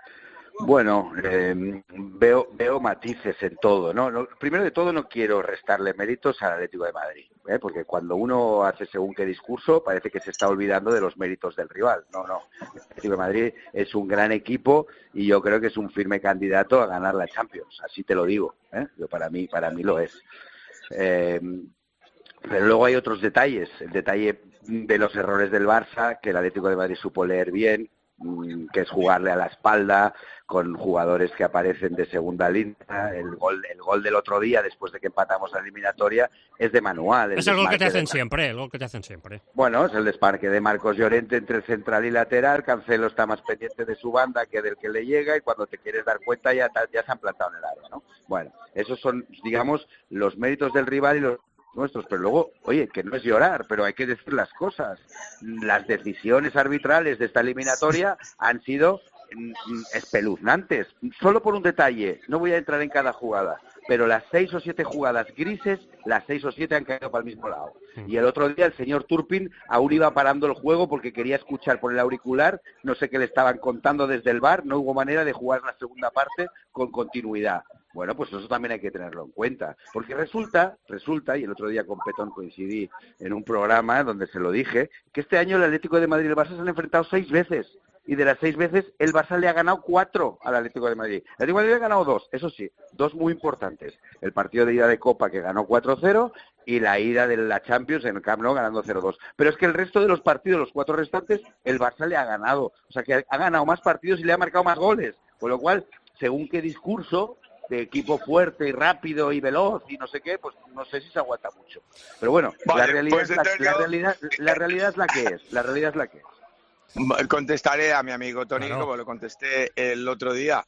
Bueno, eh, veo veo matices en todo, ¿no? No, primero de todo no quiero restarle méritos al Atlético de Madrid, ¿eh? Porque cuando uno hace según qué discurso parece que se está olvidando de los méritos del rival. No, no. El Atlético de Madrid es un gran equipo y yo creo que es un firme candidato a ganar la Champions, así te lo digo, ¿eh? Yo para mí para mí lo es. Eh, pero luego hay otros detalles, el detalle de los errores del Barça que el Atlético de Madrid supo leer bien. que es jugarle a la espalda con jugadores que aparecen de segunda línea. El gol, el gol del otro día, después de que empatamos la eliminatoria, es de manual. Es el gol que te hacen siempre, el gol que te hacen siempre. Bueno, es el desparque de Marcos Llorente entre central y lateral. Cancelo está más pendiente de su banda que del que le llega, y cuando te quieres dar cuenta ya, ya se han plantado en el área, ¿no? Bueno, esos son, digamos, los méritos del rival y los nuestros, pero luego, oye, que no es llorar, pero hay que decir las cosas. Las decisiones arbitrales de esta eliminatoria han sido espeluznantes, solo por un detalle, no voy a entrar en cada jugada, pero las seis o siete jugadas grises, las seis o siete han caído para el mismo lado. Y el otro día el señor Turpin aún iba parando el juego porque quería escuchar por el auricular, no sé qué le estaban contando desde el bar, no hubo manera de jugar la segunda parte con continuidad. Bueno, pues eso también hay que tenerlo en cuenta, porque resulta, resulta, y el otro día con Petón coincidí en un programa donde se lo dije, que este año el Atlético de Madrid y el Barça se han enfrentado seis veces, y de las seis veces el Barça le ha ganado cuatro al Atlético de Madrid. El Atlético de Madrid ha ganado dos, eso sí, dos muy importantes. El partido de ida de Copa, que ganó cuatro cero, y la ida de la Champions en el Camp Nou ganando cero dos. Pero es que el resto de los partidos, los cuatro restantes, el Barça le ha ganado. O sea que ha ganado más partidos y le ha marcado más goles. Con lo cual, según qué discurso de equipo fuerte y rápido y veloz y no sé qué, pues no sé si se aguanta mucho. Pero bueno, vale, la, realidad pues es la, la, realidad, la realidad es la que es. La realidad es la que es. Contestaré a mi amigo Tony, claro, como lo contesté el otro día.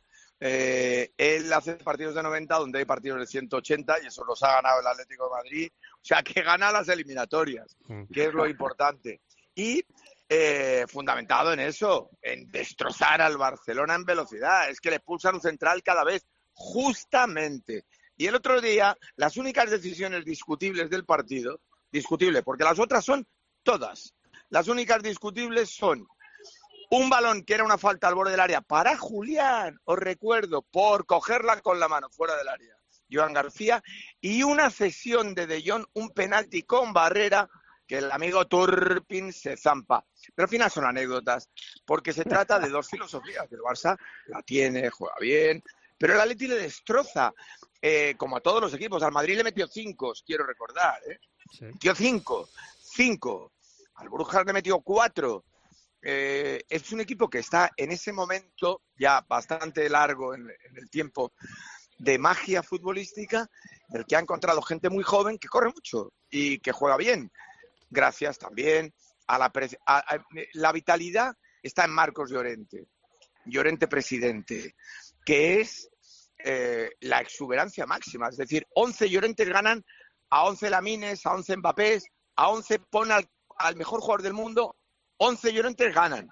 Eh, él hace partidos de noventa donde hay partidos de ciento ochenta y eso los ha ganado el Atlético de Madrid. O sea, que gana las eliminatorias, que es lo importante. Y eh, fundamentado en eso, en destrozar al Barcelona en velocidad. Es que le pulsan un central cada vez, justamente. Y el otro día, las únicas decisiones discutibles del partido, discutibles, porque las otras son todas, las únicas discutibles son un balón que era una falta al borde del área para Julián, os recuerdo, por cogerla con la mano fuera del área, Joan García, y una cesión de De Jong, un penalti con barrera que el amigo Turpin se zampa. Pero al final son anécdotas, porque se trata de dos filosofías. El Barça la tiene, juega bien, pero el Atleti le destroza, eh, como a todos los equipos. Al Madrid le metió cinco, quiero recordar, ¿eh? Sí. Metió cinco, cinco. Al Brujas le metió cuatro. Eh, es un equipo que está en ese momento ya bastante largo en, en el tiempo de magia futbolística, del que ha encontrado gente muy joven que corre mucho y que juega bien. Gracias también a la, pre- a, a, la vitalidad está en Marcos Llorente, Llorente presidente, que es eh, la exuberancia máxima. Es decir, once Llorentes ganan a once Lamines, a once Mbappés, a once pon al, al mejor jugador del mundo. once Llorentes ganan.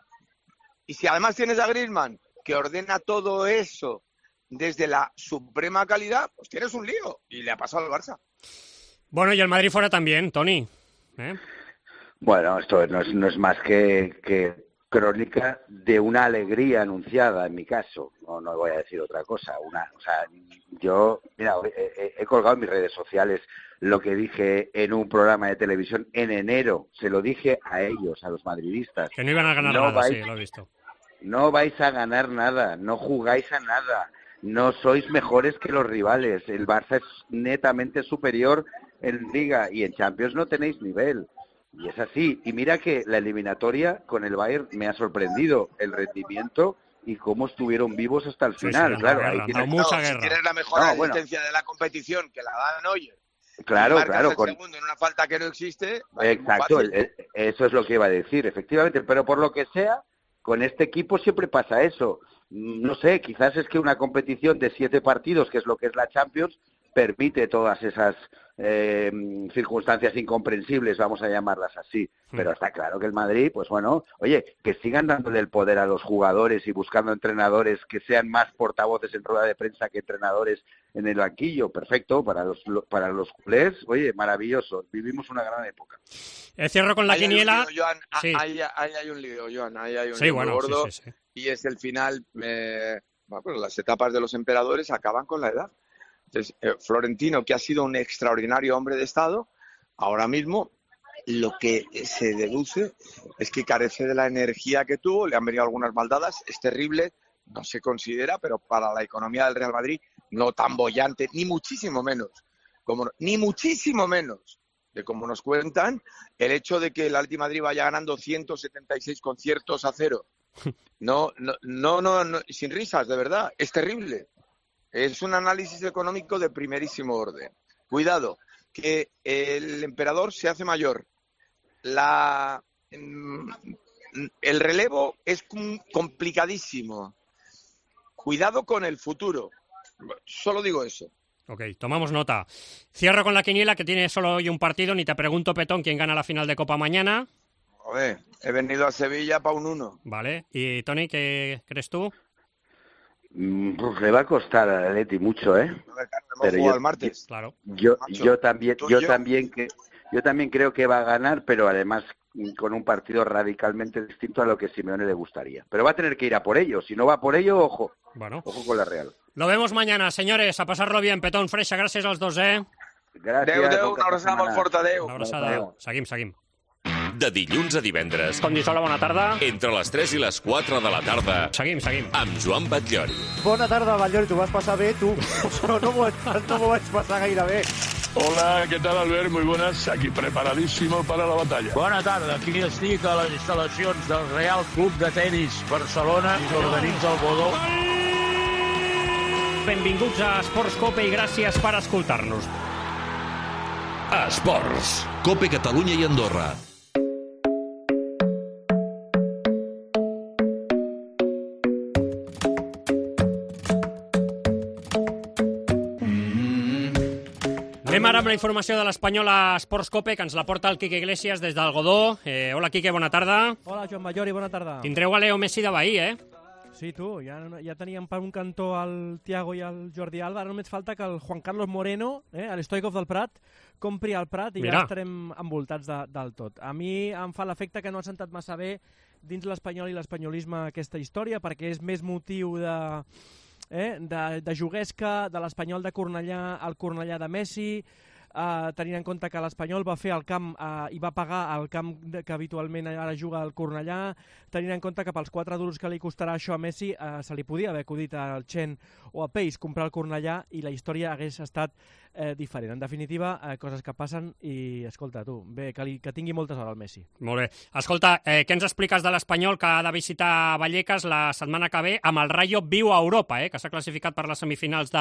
Y si además tienes a Griezmann, que ordena todo eso desde la suprema calidad, pues tienes un lío. Y le ha pasado al Barça. Bueno, y el Madrid fuera también, Tony. ¿Eh? Bueno, esto no es, no es más que, que crónica de una alegría anunciada, en mi caso. No, no voy a decir otra cosa. Una, o sea, yo, mira, he, he colgado en mis redes sociales lo que dije en un programa de televisión en enero. Se lo dije a ellos, a los madridistas. Que no iban a ganar no nada, vais, sí, lo he visto. No vais a ganar nada, no jugáis a nada, no sois mejores que los rivales. El Barça es netamente superior en Liga y en Champions no tenéis nivel. Y es así. Y mira que la eliminatoria con el Bayern me ha sorprendido el rendimiento y cómo estuvieron vivos hasta el final. Sí, sí, claro, guerra, ahí tienes, no, mucha no, guerra. Si tienes la mejor no, asistencia bueno. de la competición, que la da Neuer, claro, y claro, el con... segundo en una falta que no existe. Exacto, eso es lo que iba a decir, efectivamente. Pero por lo que sea, con este equipo siempre pasa eso. No sé, quizás es que una competición de siete partidos, que es lo que es la Champions, permite todas esas eh, circunstancias incomprensibles, vamos a llamarlas así. Pero está claro que el Madrid, pues bueno, oye, que sigan dándole el poder a los jugadores y buscando entrenadores que sean más portavoces en rueda de prensa que entrenadores en el banquillo. Perfecto, para los para los culés, oye, maravilloso. Vivimos una gran época. Eh, cierro con la ahí quiniela. Hay lío, Joan. Sí. Ahí, ahí hay un lío, Joan. Ahí hay un sí, lío bueno, gordo. sí, sí, sí. Y es el final. Eh, bueno, pues las etapas de los emperadores acaban con la edad. Entonces, eh, Florentino, que ha sido un extraordinario hombre de Estado, ahora mismo lo que se deduce es que carece de la energía que tuvo, le han venido algunas maldadas, es terrible, no se considera, pero para la economía del Real Madrid no tan boyante, ni muchísimo menos, como, ni muchísimo menos de cómo nos cuentan, el hecho de que el Atleti Madrid vaya ganando ciento setenta y seis conciertos a cero. No, no, no, no, no, sin risas, de verdad, es terrible. Es un análisis económico de primerísimo orden. Cuidado, que el emperador se hace mayor. La, el relevo es complicadísimo. Cuidado con el futuro. Solo digo eso. Ok, tomamos nota. Cierro con la quiniela, que tiene solo hoy un partido. Ni te pregunto, Petón, quién gana la final de Copa mañana. Joder, he venido a Sevilla para un uno. Vale. ¿Y, Toni, qué crees tú? Pues le va a costar a Atleti mucho, ¿eh? Pero yo, el martes. Claro. Yo, Macho, yo también, yo, yo también que, yo también creo que va a ganar, pero además con un partido radicalmente distinto a lo que Simeone le gustaría. Pero va a tener que ir a por ello. Si no va por ello, ojo. Bueno. Ojo con la Real. Lo vemos mañana, señores. A pasar-lo bien. Petón, Freixa, gràcies als dos, eh? Gràcies. Adéu, adéu, una abraçada molt forta, adéu. Una abraçada. Seguim, seguim. De dilluns a divendres. Condisola, bona tarda. Entre les tres i les quatre de la tarda. Seguim, seguim. Amb Joan Batllori. Bona tarda, Batllori. T'ho vas passar bé, tu? No, no m'ho no m'ho vaig passar gaire bé. Hola, ¿qué tal, Albert? Muy buenas. Aquí preparadísimo para la batalla. Bona tarda. Aquí estic a les instal·lacions del Real Club de Tenis Barcelona i s'organitza el Godó. Benvinguts a Esports Cope i gràcies per escoltar-nos. Esports. Cope Catalunya i Andorra. Anem ara amb la informació de l'Espanyol a Esports Cope, que ens la porta el Quique Iglesias des del Godó. Eh, hola, Quique, bona tarda. Hola, Joan Batllori, bona tarda. Tindreu a Leo Messi de veí, eh? Sí, tu, ja, ja teníem per un cantó el Thiago i el Jordi Alba, ara només falta que el Juan Carlos Moreno, eh, l'Stoikov del Prat, compri el Prat i Mira. Ja estarem envoltats de, del tot. A mi em fa l'efecte que no ha sentat massa bé dins l'Espanyol i l'espanyolisme aquesta història, perquè és més motiu de... Eh, de, de juguesca, de l'Espanyol de Cornellà al Cornellà de Messi, eh, tenint en compte que l'Espanyol va fer el camp eh, i va pagar el camp de, que habitualment ara juga al Cornellà, tenint en compte que pels quatre duros que li costarà això a Messi eh, se li podia haver acudit al Chen o a Peix comprar el Cornellà i la història hagués estat eh, diferent. En definitiva, eh, coses que passen i, escolta, tu, bé, que, li, que tingui molta sort al Messi. Molt bé. Escolta, eh, què ens expliques de l'Espanyol que ha de visitar Vallecas la setmana que ve amb el Rayo viu a Europa, eh, que s'ha classificat per les semifinals de,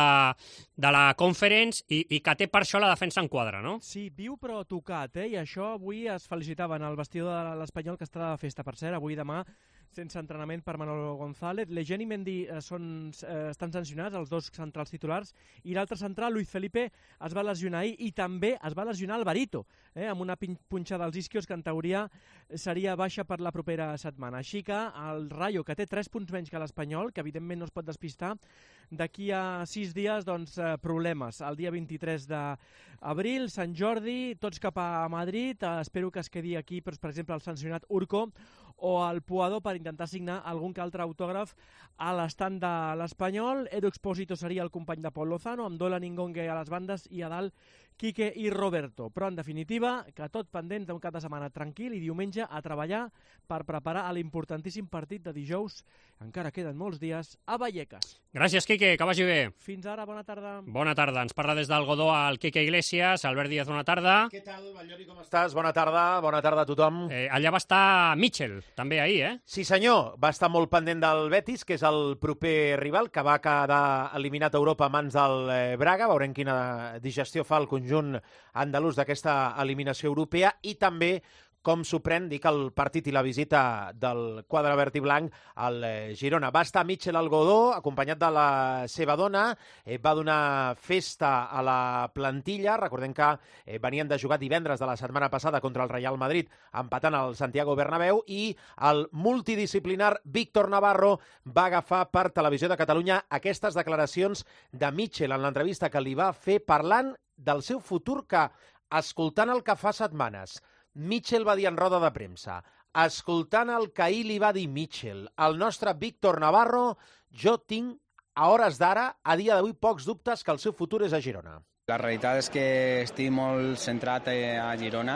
de la Conference i, i que té per això la defensa en quadre, no? Sí, viu però tocat, eh, i això avui es felicitaven al vestidor de l'Espanyol, que està de festa, per cert, avui i demà, sense entrenament per Manolo González. Lejean i Mendy eh, són, eh, estan sancionats, els dos centrals titulars, i l'altre central, Luis Felipe, es va lesionar ahir i també es va lesionar Alvarito, eh, amb una punxa dels isquios que en teoria seria baixa per la propera setmana. Així que el Rayo, que té tres punts menys que l'Espanyol, que evidentment no es pot despistar, d'aquí a sis dies, doncs, eh, problemes. El dia vint-i-tres d'abril, Sant Jordi, tots cap a Madrid, eh, espero que es quedi aquí, però, per exemple, el sancionat Urco o el Puado per intentar signar algun que altre autògraf a l'estand de l'Espanyol. Edu Expósito seria el company de Pol Lozano, amb Dolan Ingongue a les bandes i a dalt Quique i Roberto. Però, en definitiva, que tot pendent d'un cap de setmana tranquil i diumenge a treballar per preparar l'importantíssim partit de dijous, encara queden molts dies, a Vallecas. Gràcies, Quique, que vagi bé. Fins ara, bona tarda. Bona tarda. Ens parla des del Godó el Quique Iglesias. Albert Díaz, bona tarda. Què tal, Batllori, com estàs? Bona tarda, bona tarda a tothom. Eh, allà va estar Mitchell, també ahir, eh? Sí, senyor. Va estar molt pendent del Betis, que és el proper rival, que va quedar eliminat a Europa a mans del Braga. Veurem quina digestió fa el conjunt andalús d'aquesta eliminació europea i també com s'ho pren, dic, el partit i la visita del quadre verd i blanc al Girona. Va estar Mitchell al Godó, acompanyat de la seva dona, eh, va donar festa a la plantilla. Recordem que eh, venien de jugar divendres de la setmana passada contra el Real Madrid, empatant al Santiago Bernabéu, i el multidisciplinar Víctor Navarro va agafar per Televisió de Catalunya aquestes declaracions de Mitchell en l'entrevista que li va fer parlant del seu futur, que, escoltant el que fa setmanes, Mitchell va dir en roda de premsa, escoltant el que ahir li va dir Mitchell, el nostre Víctor Navarro, jo tinc, a hores d'ara, a dia d'avui, pocs dubtes que el seu futur és a Girona. La realitat és que estic molt centrat a Girona,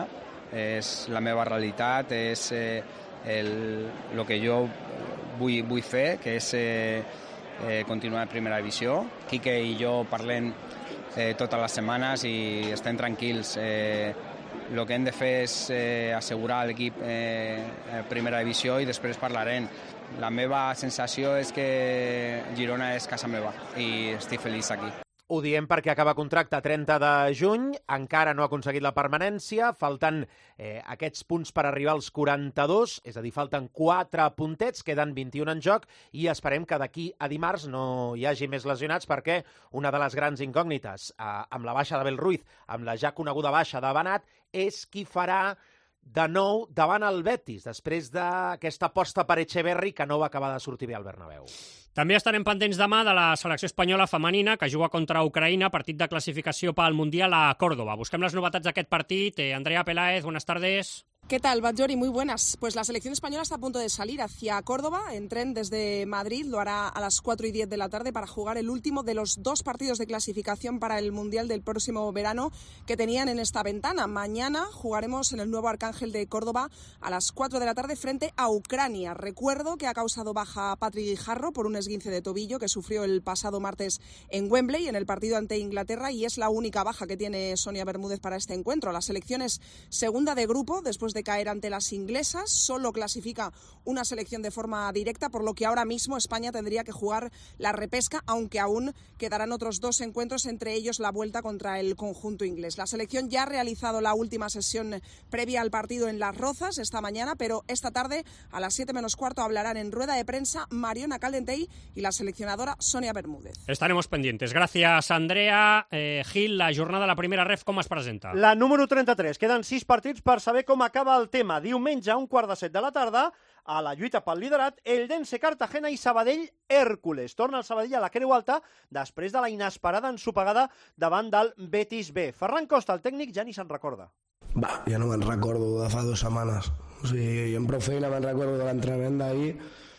és la meva realitat, és eh, el, el que jo vull, vull fer, que és eh, eh, continuar a primera divisió. Quique i jo parlem eh, totes les setmanes i estem tranquils. Eh, el que hem de fer és eh, assegurar l'equip eh, a primera divisió i després parlarem. La meva sensació és que Girona és casa meva i estic feliç aquí. Ho diem perquè acaba contracte a trenta de juny, encara no ha aconseguit la permanència, falten eh, aquests punts per arribar als quaranta-dos, és a dir, falten quatre puntets, queden vint-i-un en joc, i esperem que d'aquí a dimarts no hi hagi més lesionats, perquè una de les grans incògnites, eh, amb la baixa d'Abel Ruiz, amb la ja coneguda baixa de Banat, és qui farà de nou davant el Betis, després d'aquesta aposta per Echeverri que no va acabar de sortir bé al Bernabéu. També estarem pendents demà de la selecció espanyola femenina que juga contra Ucraïna, partit de classificació pel Mundial a Córdoba. Busquem les novetats d'aquest partit. Eh, Andrea Peláez, buenas tardes. ¿Qué tal, Badjori? Muy buenas. Pues la selección española está a punto de salir hacia Córdoba en tren desde Madrid. Lo hará a las cuatro y diez de la tarde para jugar el último de los dos partidos de clasificación para el Mundial del próximo verano que tenían en esta ventana. Mañana jugaremos en el nuevo Arcángel de Córdoba a las cuatro de la tarde frente a Ucrania. Recuerdo que ha causado baja Patrick Guijarro por un esguince de tobillo que sufrió el pasado martes en Wembley en el partido ante Inglaterra y es la única baja que tiene Sonia Bermúdez para este encuentro. La selección es segunda de grupo después de de caer ante las inglesas, solo clasifica una selección de forma directa, por lo que ahora mismo España tendría que jugar la repesca, aunque aún quedarán otros dos encuentros, entre ellos la vuelta contra el conjunto inglés. La selección ya ha realizado la última sesión previa al partido en Las Rozas esta mañana, pero esta tarde a las siete menos cuarto hablarán en rueda de prensa Mariona Caldentey y la seleccionadora Sonia Bermúdez. Estaremos pendientes. Gracias, Andrea. Eh, Gil, la jornada de la primera ref, com es presenta? La número trenta-tres. Queden sis partits per saber com acaba el tema. Diumenge, a un quart de set de la tarda, a la lluita pel liderat, Eldense Cartagena i Sabadell Hèrcules. Torna el Sabadell a la Creu Alta després de la inesperada ensopegada davant del Betis B. Ferran Costa, el tècnic, ja ni se'n recorda. Va, ja no me'n recordo de fa dues setmanes. O sigui, jo amb prou feina me'n recordo de l'entrenament d'ahir.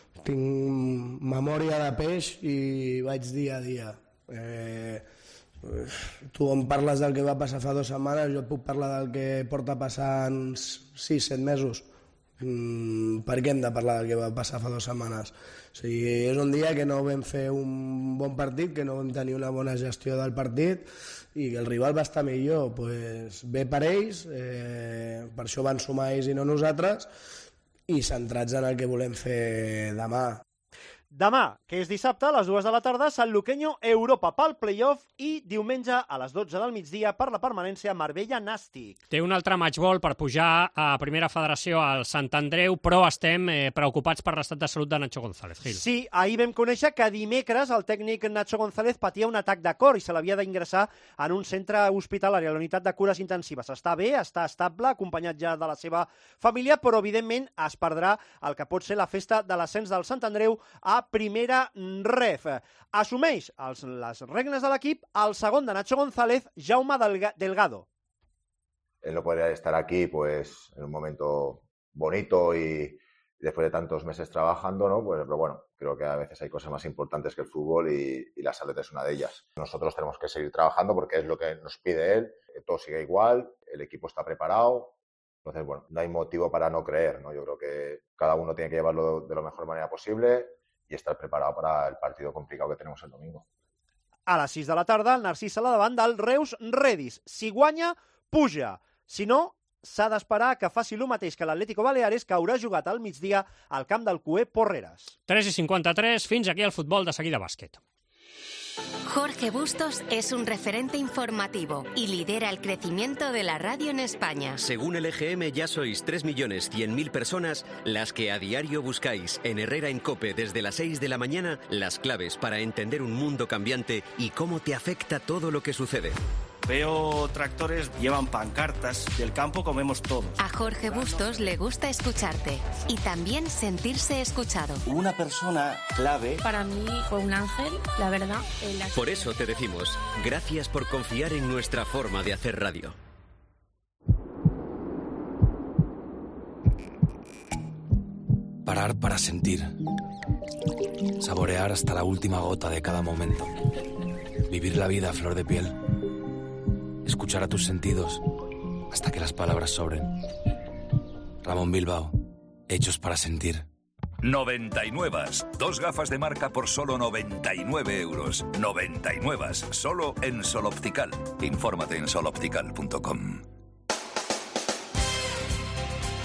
Tinc memòria de peix i vaig dia a dia. Eh, tu em parles del que va passar fa dues setmanes, jo et puc parlar del que porta passant sis, set mesos. Mm, per què hem de parlar del que va passar fa dues setmanes? O sigui, és un dia que no vam fer un bon partit, que no vam tenir una bona gestió del partit i que el rival va estar millor. Pues, bé per ells, eh, per això van sumar ells i no nosaltres, i centrats en el que volem fer demà. Demà, que és dissabte, a les dues de la tarda, Sant Luqueño Europa pel playoff i diumenge a les dotze del migdia per la permanència Marbella-Nàstic. Té un altre matchball per pujar a Primera Federació al Sant Andreu, però estem eh, preocupats per l'estat de salut de Nacho González. Gil. Sí, ahir vam conèixer que dimecres el tècnic Nacho González patia un atac de cor i se l'havia d'ingressar en un centre hospitalari, a la unitat de cures intensives. Està bé, està estable, acompanyat ja de la seva família, però evidentment es perdrà el que pot ser la festa de l'ascens del Sant Andreu a Primera Ref. Assumeix els, les regnes de l'equip el segon de Nacho González, Jaume Delgado. Él no podría estar aquí pues en un momento bonito y después de tantos meses trabajando, ¿no? Pues, pero bueno, creo que a veces hay cosas más importantes que el fútbol y, y la salud es una de ellas. Nosotros tenemos que seguir trabajando porque es lo que nos pide él, que todo siga igual, el equipo está preparado. Entonces, bueno, no hay motivo para no creer, ¿no? Yo creo que cada uno tiene que llevarlo de la mejor manera posible y estar preparado para el partido complicado que tenemos el domingo. A les sis de la tarda, el Narcís Sala davant del Reus Redis. Si guanya, puja. Si no, s'ha d'esperar que faci el mateix que l'Atlético Baleares, que haurà jugat al migdia al camp del Cué Porreres. tres i cinquanta-tres, fins aquí el futbol, de seguida bàsquet. Jorge Bustos es un referente informativo y lidera el crecimiento de la radio en España. Según el E G M, ya sois tres millones cien mil personas las que a diario buscáis en Herrera en COPE desde las seis de la mañana las claves para entender un mundo cambiante y cómo te afecta todo lo que sucede. Veo tractores, llevan pancartas, del campo comemos todos. A Jorge Bustos le gusta escucharte y también sentirse escuchado. Una persona clave. Para mí fue un ángel, la verdad. Por eso te decimos, gracias por confiar en nuestra forma de hacer radio. Parar para sentir. Saborear hasta la última gota de cada momento. Vivir la vida a flor de piel. Escuchar a tus sentidos hasta que las palabras sobren. Ramón Bilbao, hechos para sentir. noventa y nueve. Dos gafas de marca por solo noventa y nueve euros. noventa y nueve. Solo en Sol Optical. Infórmate en sol optical punto com.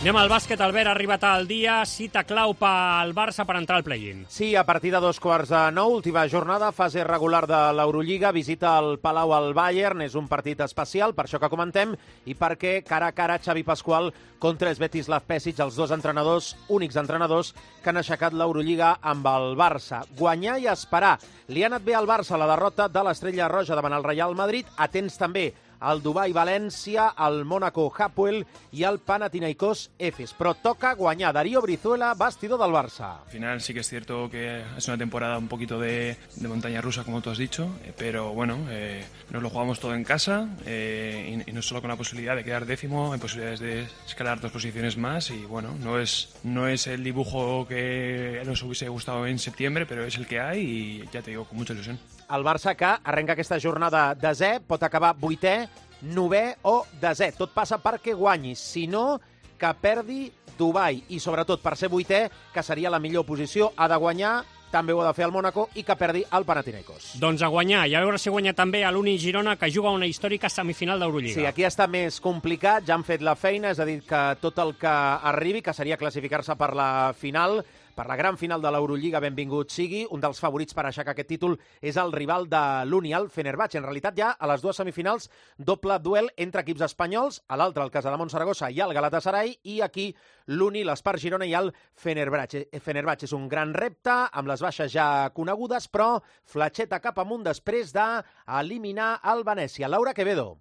Anem al bàsquet, Albert, ha arribat el dia, cita clau pel Barça per entrar al play-in. Sí, a partir de dos quarts de nou, última jornada, fase regular de l'Eurolliga, visita el Palau al Bayern, és un partit especial, per això que comentem, i perquè cara a cara Xavi Pascual contra Svetislav Pesic, els dos entrenadors, únics entrenadors, que han aixecat l'Eurolliga amb el Barça. Guanyar i esperar. Li ha anat bé al Barça la derrota de l'Estrella Roja davant el Real Madrid, atents també el Dubai València, el Mónaco Hapoel i el Panathinaikos Efes. Però toca guanyar. Darío Brizuela, bastidor del Barça. Al final sí que es cierto que es una temporada un poquito de, de montaña rusa, como tú has dicho, eh, pero bueno, eh, nos lo jugamos todo en casa eh, y, y no solo con la posibilidad de quedar décimo, hay posibilidades de escalar dos posiciones más y bueno, no es, no es el dibujo que nos hubiese gustado en septiembre, pero es el que hay y ya te digo, con mucha ilusión. El Barça que arrenca aquesta jornada desè, pot acabar vuitè, novè o desè. Tot passa perquè guanyi, si no, que perdi Dubai. I sobretot per ser vuitè, que seria la millor posició, ha de guanyar, també ho ha de fer el Mónaco i que perdi el Panathinaikos. Doncs a guanyar, i a veure si guanya també a l'Uni Girona, que juga una històrica semifinal d'Eurolliga. Sí, aquí està més complicat, ja han fet la feina, és a dir, que tot el que arribi, que seria classificar-se per la final, per la gran final de l'Eurolliga, benvingut sigui. Un dels favorits per aixecar aquest títol és el rival de l'Uni, el Fenerbahce. En realitat, ja a les dues semifinals, doble duel entre equips espanyols, a l'altre el Casademont Saragossa i el Galatasaray, i aquí l'Uni, l'Espar Girona i el Fenerbahce. Fenerbahce és un gran repte, amb les baixes ja conegudes, però fletxeta cap amunt després d'eliminar el Venècia. Laura Quevedo.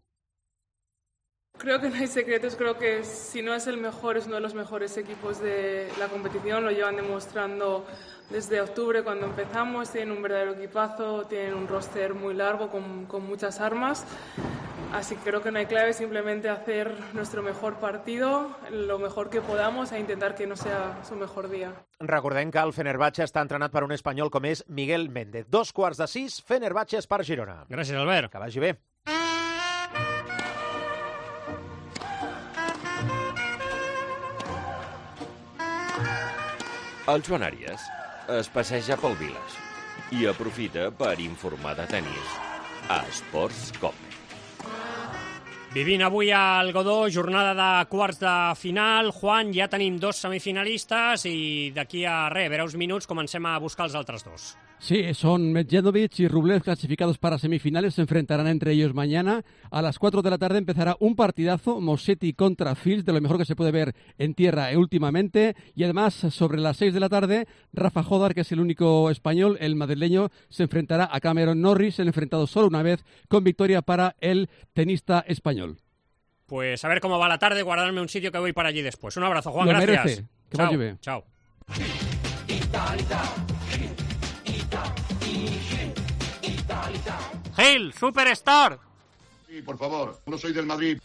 Creo que no hay secretos, creo que si no es el mejor, es uno de los mejores equipos de la competición, lo llevan demostrando desde octubre cuando empezamos, tienen un verdadero equipazo, tienen un roster muy largo con, con muchas armas, así que creo que no hay clave, simplemente hacer nuestro mejor partido, lo mejor que podamos e intentar que no sea su mejor día. Recordem que el Fenerbahce està entrenat per un espanyol com és Miguel Méndez. Dos quarts de sis, Fenerbahce Espar Girona. Gràcies, Albert. Que vagi bé. El Joan Àries es passeja pel Village i aprofita per informar de tenis a Esports Cope. Vivint avui al Godó, jornada de quarts de final. Juan, ja tenim dos semifinalistes i d'aquí a res, breus minuts, comencem a buscar els altres dos. Sí, son Medjedovic y Rublev clasificados para semifinales, se enfrentarán entre ellos mañana. A las cuatro de la tarde empezará un partidazo, Mosetti contra Fils, de lo mejor que se puede ver en tierra últimamente. Y además, sobre las seis de la tarde, Rafa Jodar, que es el único español, el madrileño, se enfrentará a Cameron Norris, el enfrentado solo una vez, con victoria para el tenista español. Pues a ver cómo va la tarde, guardarme un sitio que voy para allí después. Un abrazo, Juan, lo gracias. Merece. Que chao, vaya bien. Chao. Gil, Superstar. Sí, por favor, no soy del Madrid.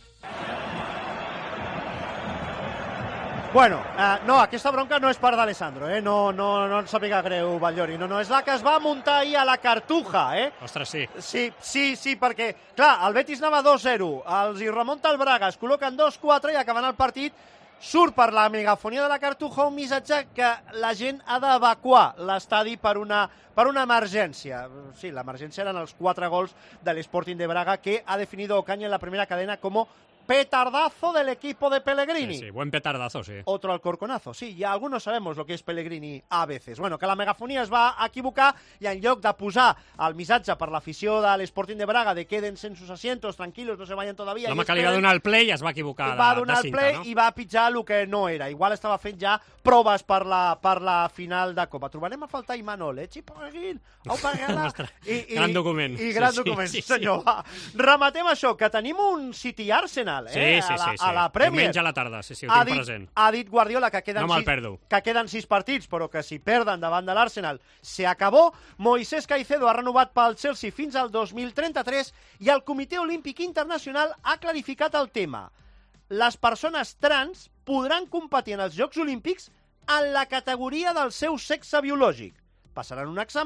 Bueno, uh, no, aquesta bronca no és part d'Alessandro, eh? No, no, no ens sàpiga greu, Batllori. No, no, és la que es va muntar ahir a la Cartuja, eh? Ostres, sí. Sí, sí, sí, perquè, clar, el Betis anava dos zero, els hi remunta el Braga, es col·loquen dos quatre i acabant el partit surt per la megafonia de la Cartuja un missatge que la gent ha d'evacuar l'estadi per una, per una emergència. Sí, l'emergència eren els quatre gols de l'Sporting de Braga que ha definido Ocaña en la primera cadena como petardazo del equipo de Pellegrini. Sí, sí, buen petardazo, sí. Otro alcorconazo, sí, ya algunos sabemos lo que es Pellegrini a veces. Bueno, que la megafonia es va equivocar i en lloc de posar el missatge per l'afició de l'Sporting de Braga de quédense en sus asientos, tranquilos, no se vayan todavía. L'home que li va donar el play es va equivocar de, va donar de cinta, el play no? i va pitjar el que no era. Igual estava fent ja proves per la, per la final de Copa. Trobarem a faltar Imanol, eh? Xipaguin, au pagala. I, i, gran document. I gran sí, document, sí, sí, senyor. sí. Va. Rematem això, que tenim un City Arsenal, eh? Sí, sí, a la, sí, sí. A la Premier. Diumenge a la tarda, sí, sí, ho ha tinc dit, present. Ha dit Guardiola que queden, no sis, que queden sis partits, però que si perden davant de l'Arsenal se acabó. Moisés Caicedo ha renovat pel Chelsea fins al dos mil trenta-tres i el Comitè Olímpic Internacional ha clarificat el tema. Les persones trans podran competir en els Jocs Olímpics en la categoria del seu sexe biològic. Passaran un examen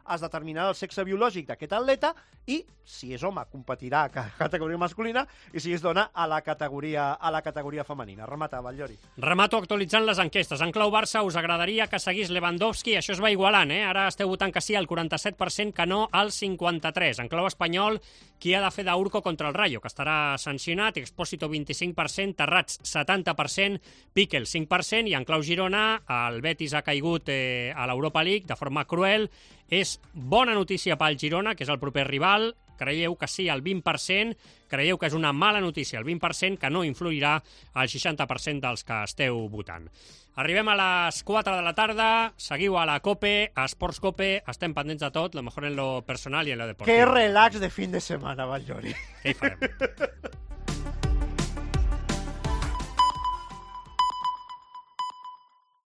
es determinarà el sexe biològic d'aquest atleta i, si és home, competirà a categoria masculina i si és dona a la categoria, a la categoria femenina. Remata, Batllori. Remato actualitzant les enquestes. En clau Barça us agradaria que seguís Lewandowski, això es va igualant, eh? Ara esteu votant que sí al quaranta-set per cent, que no al cinquanta-tres per cent. En clau espanyol, qui ha de fer d'Urco contra el Rayo, que estarà sancionat, Expósito vint-i-cinc per cent, Terrats setanta per cent, Piquel cinc per cent, i en clau Girona el Betis ha caigut eh, a l'Europa League de forma cruel. És bona notícia pel Girona, que és el proper rival. Creieu que sí al vint per cent, creieu que és una mala notícia al vint per cent, que no influirà al seixanta per cent dels que esteu votant. Arribem a les quatre de la tarda, seguiu a la COPE, a Esports COPE, estem pendents de tot, lo mejor en lo personal i en lo deportiu. Que relax de fin de setmana, Batllori. Què hi farem?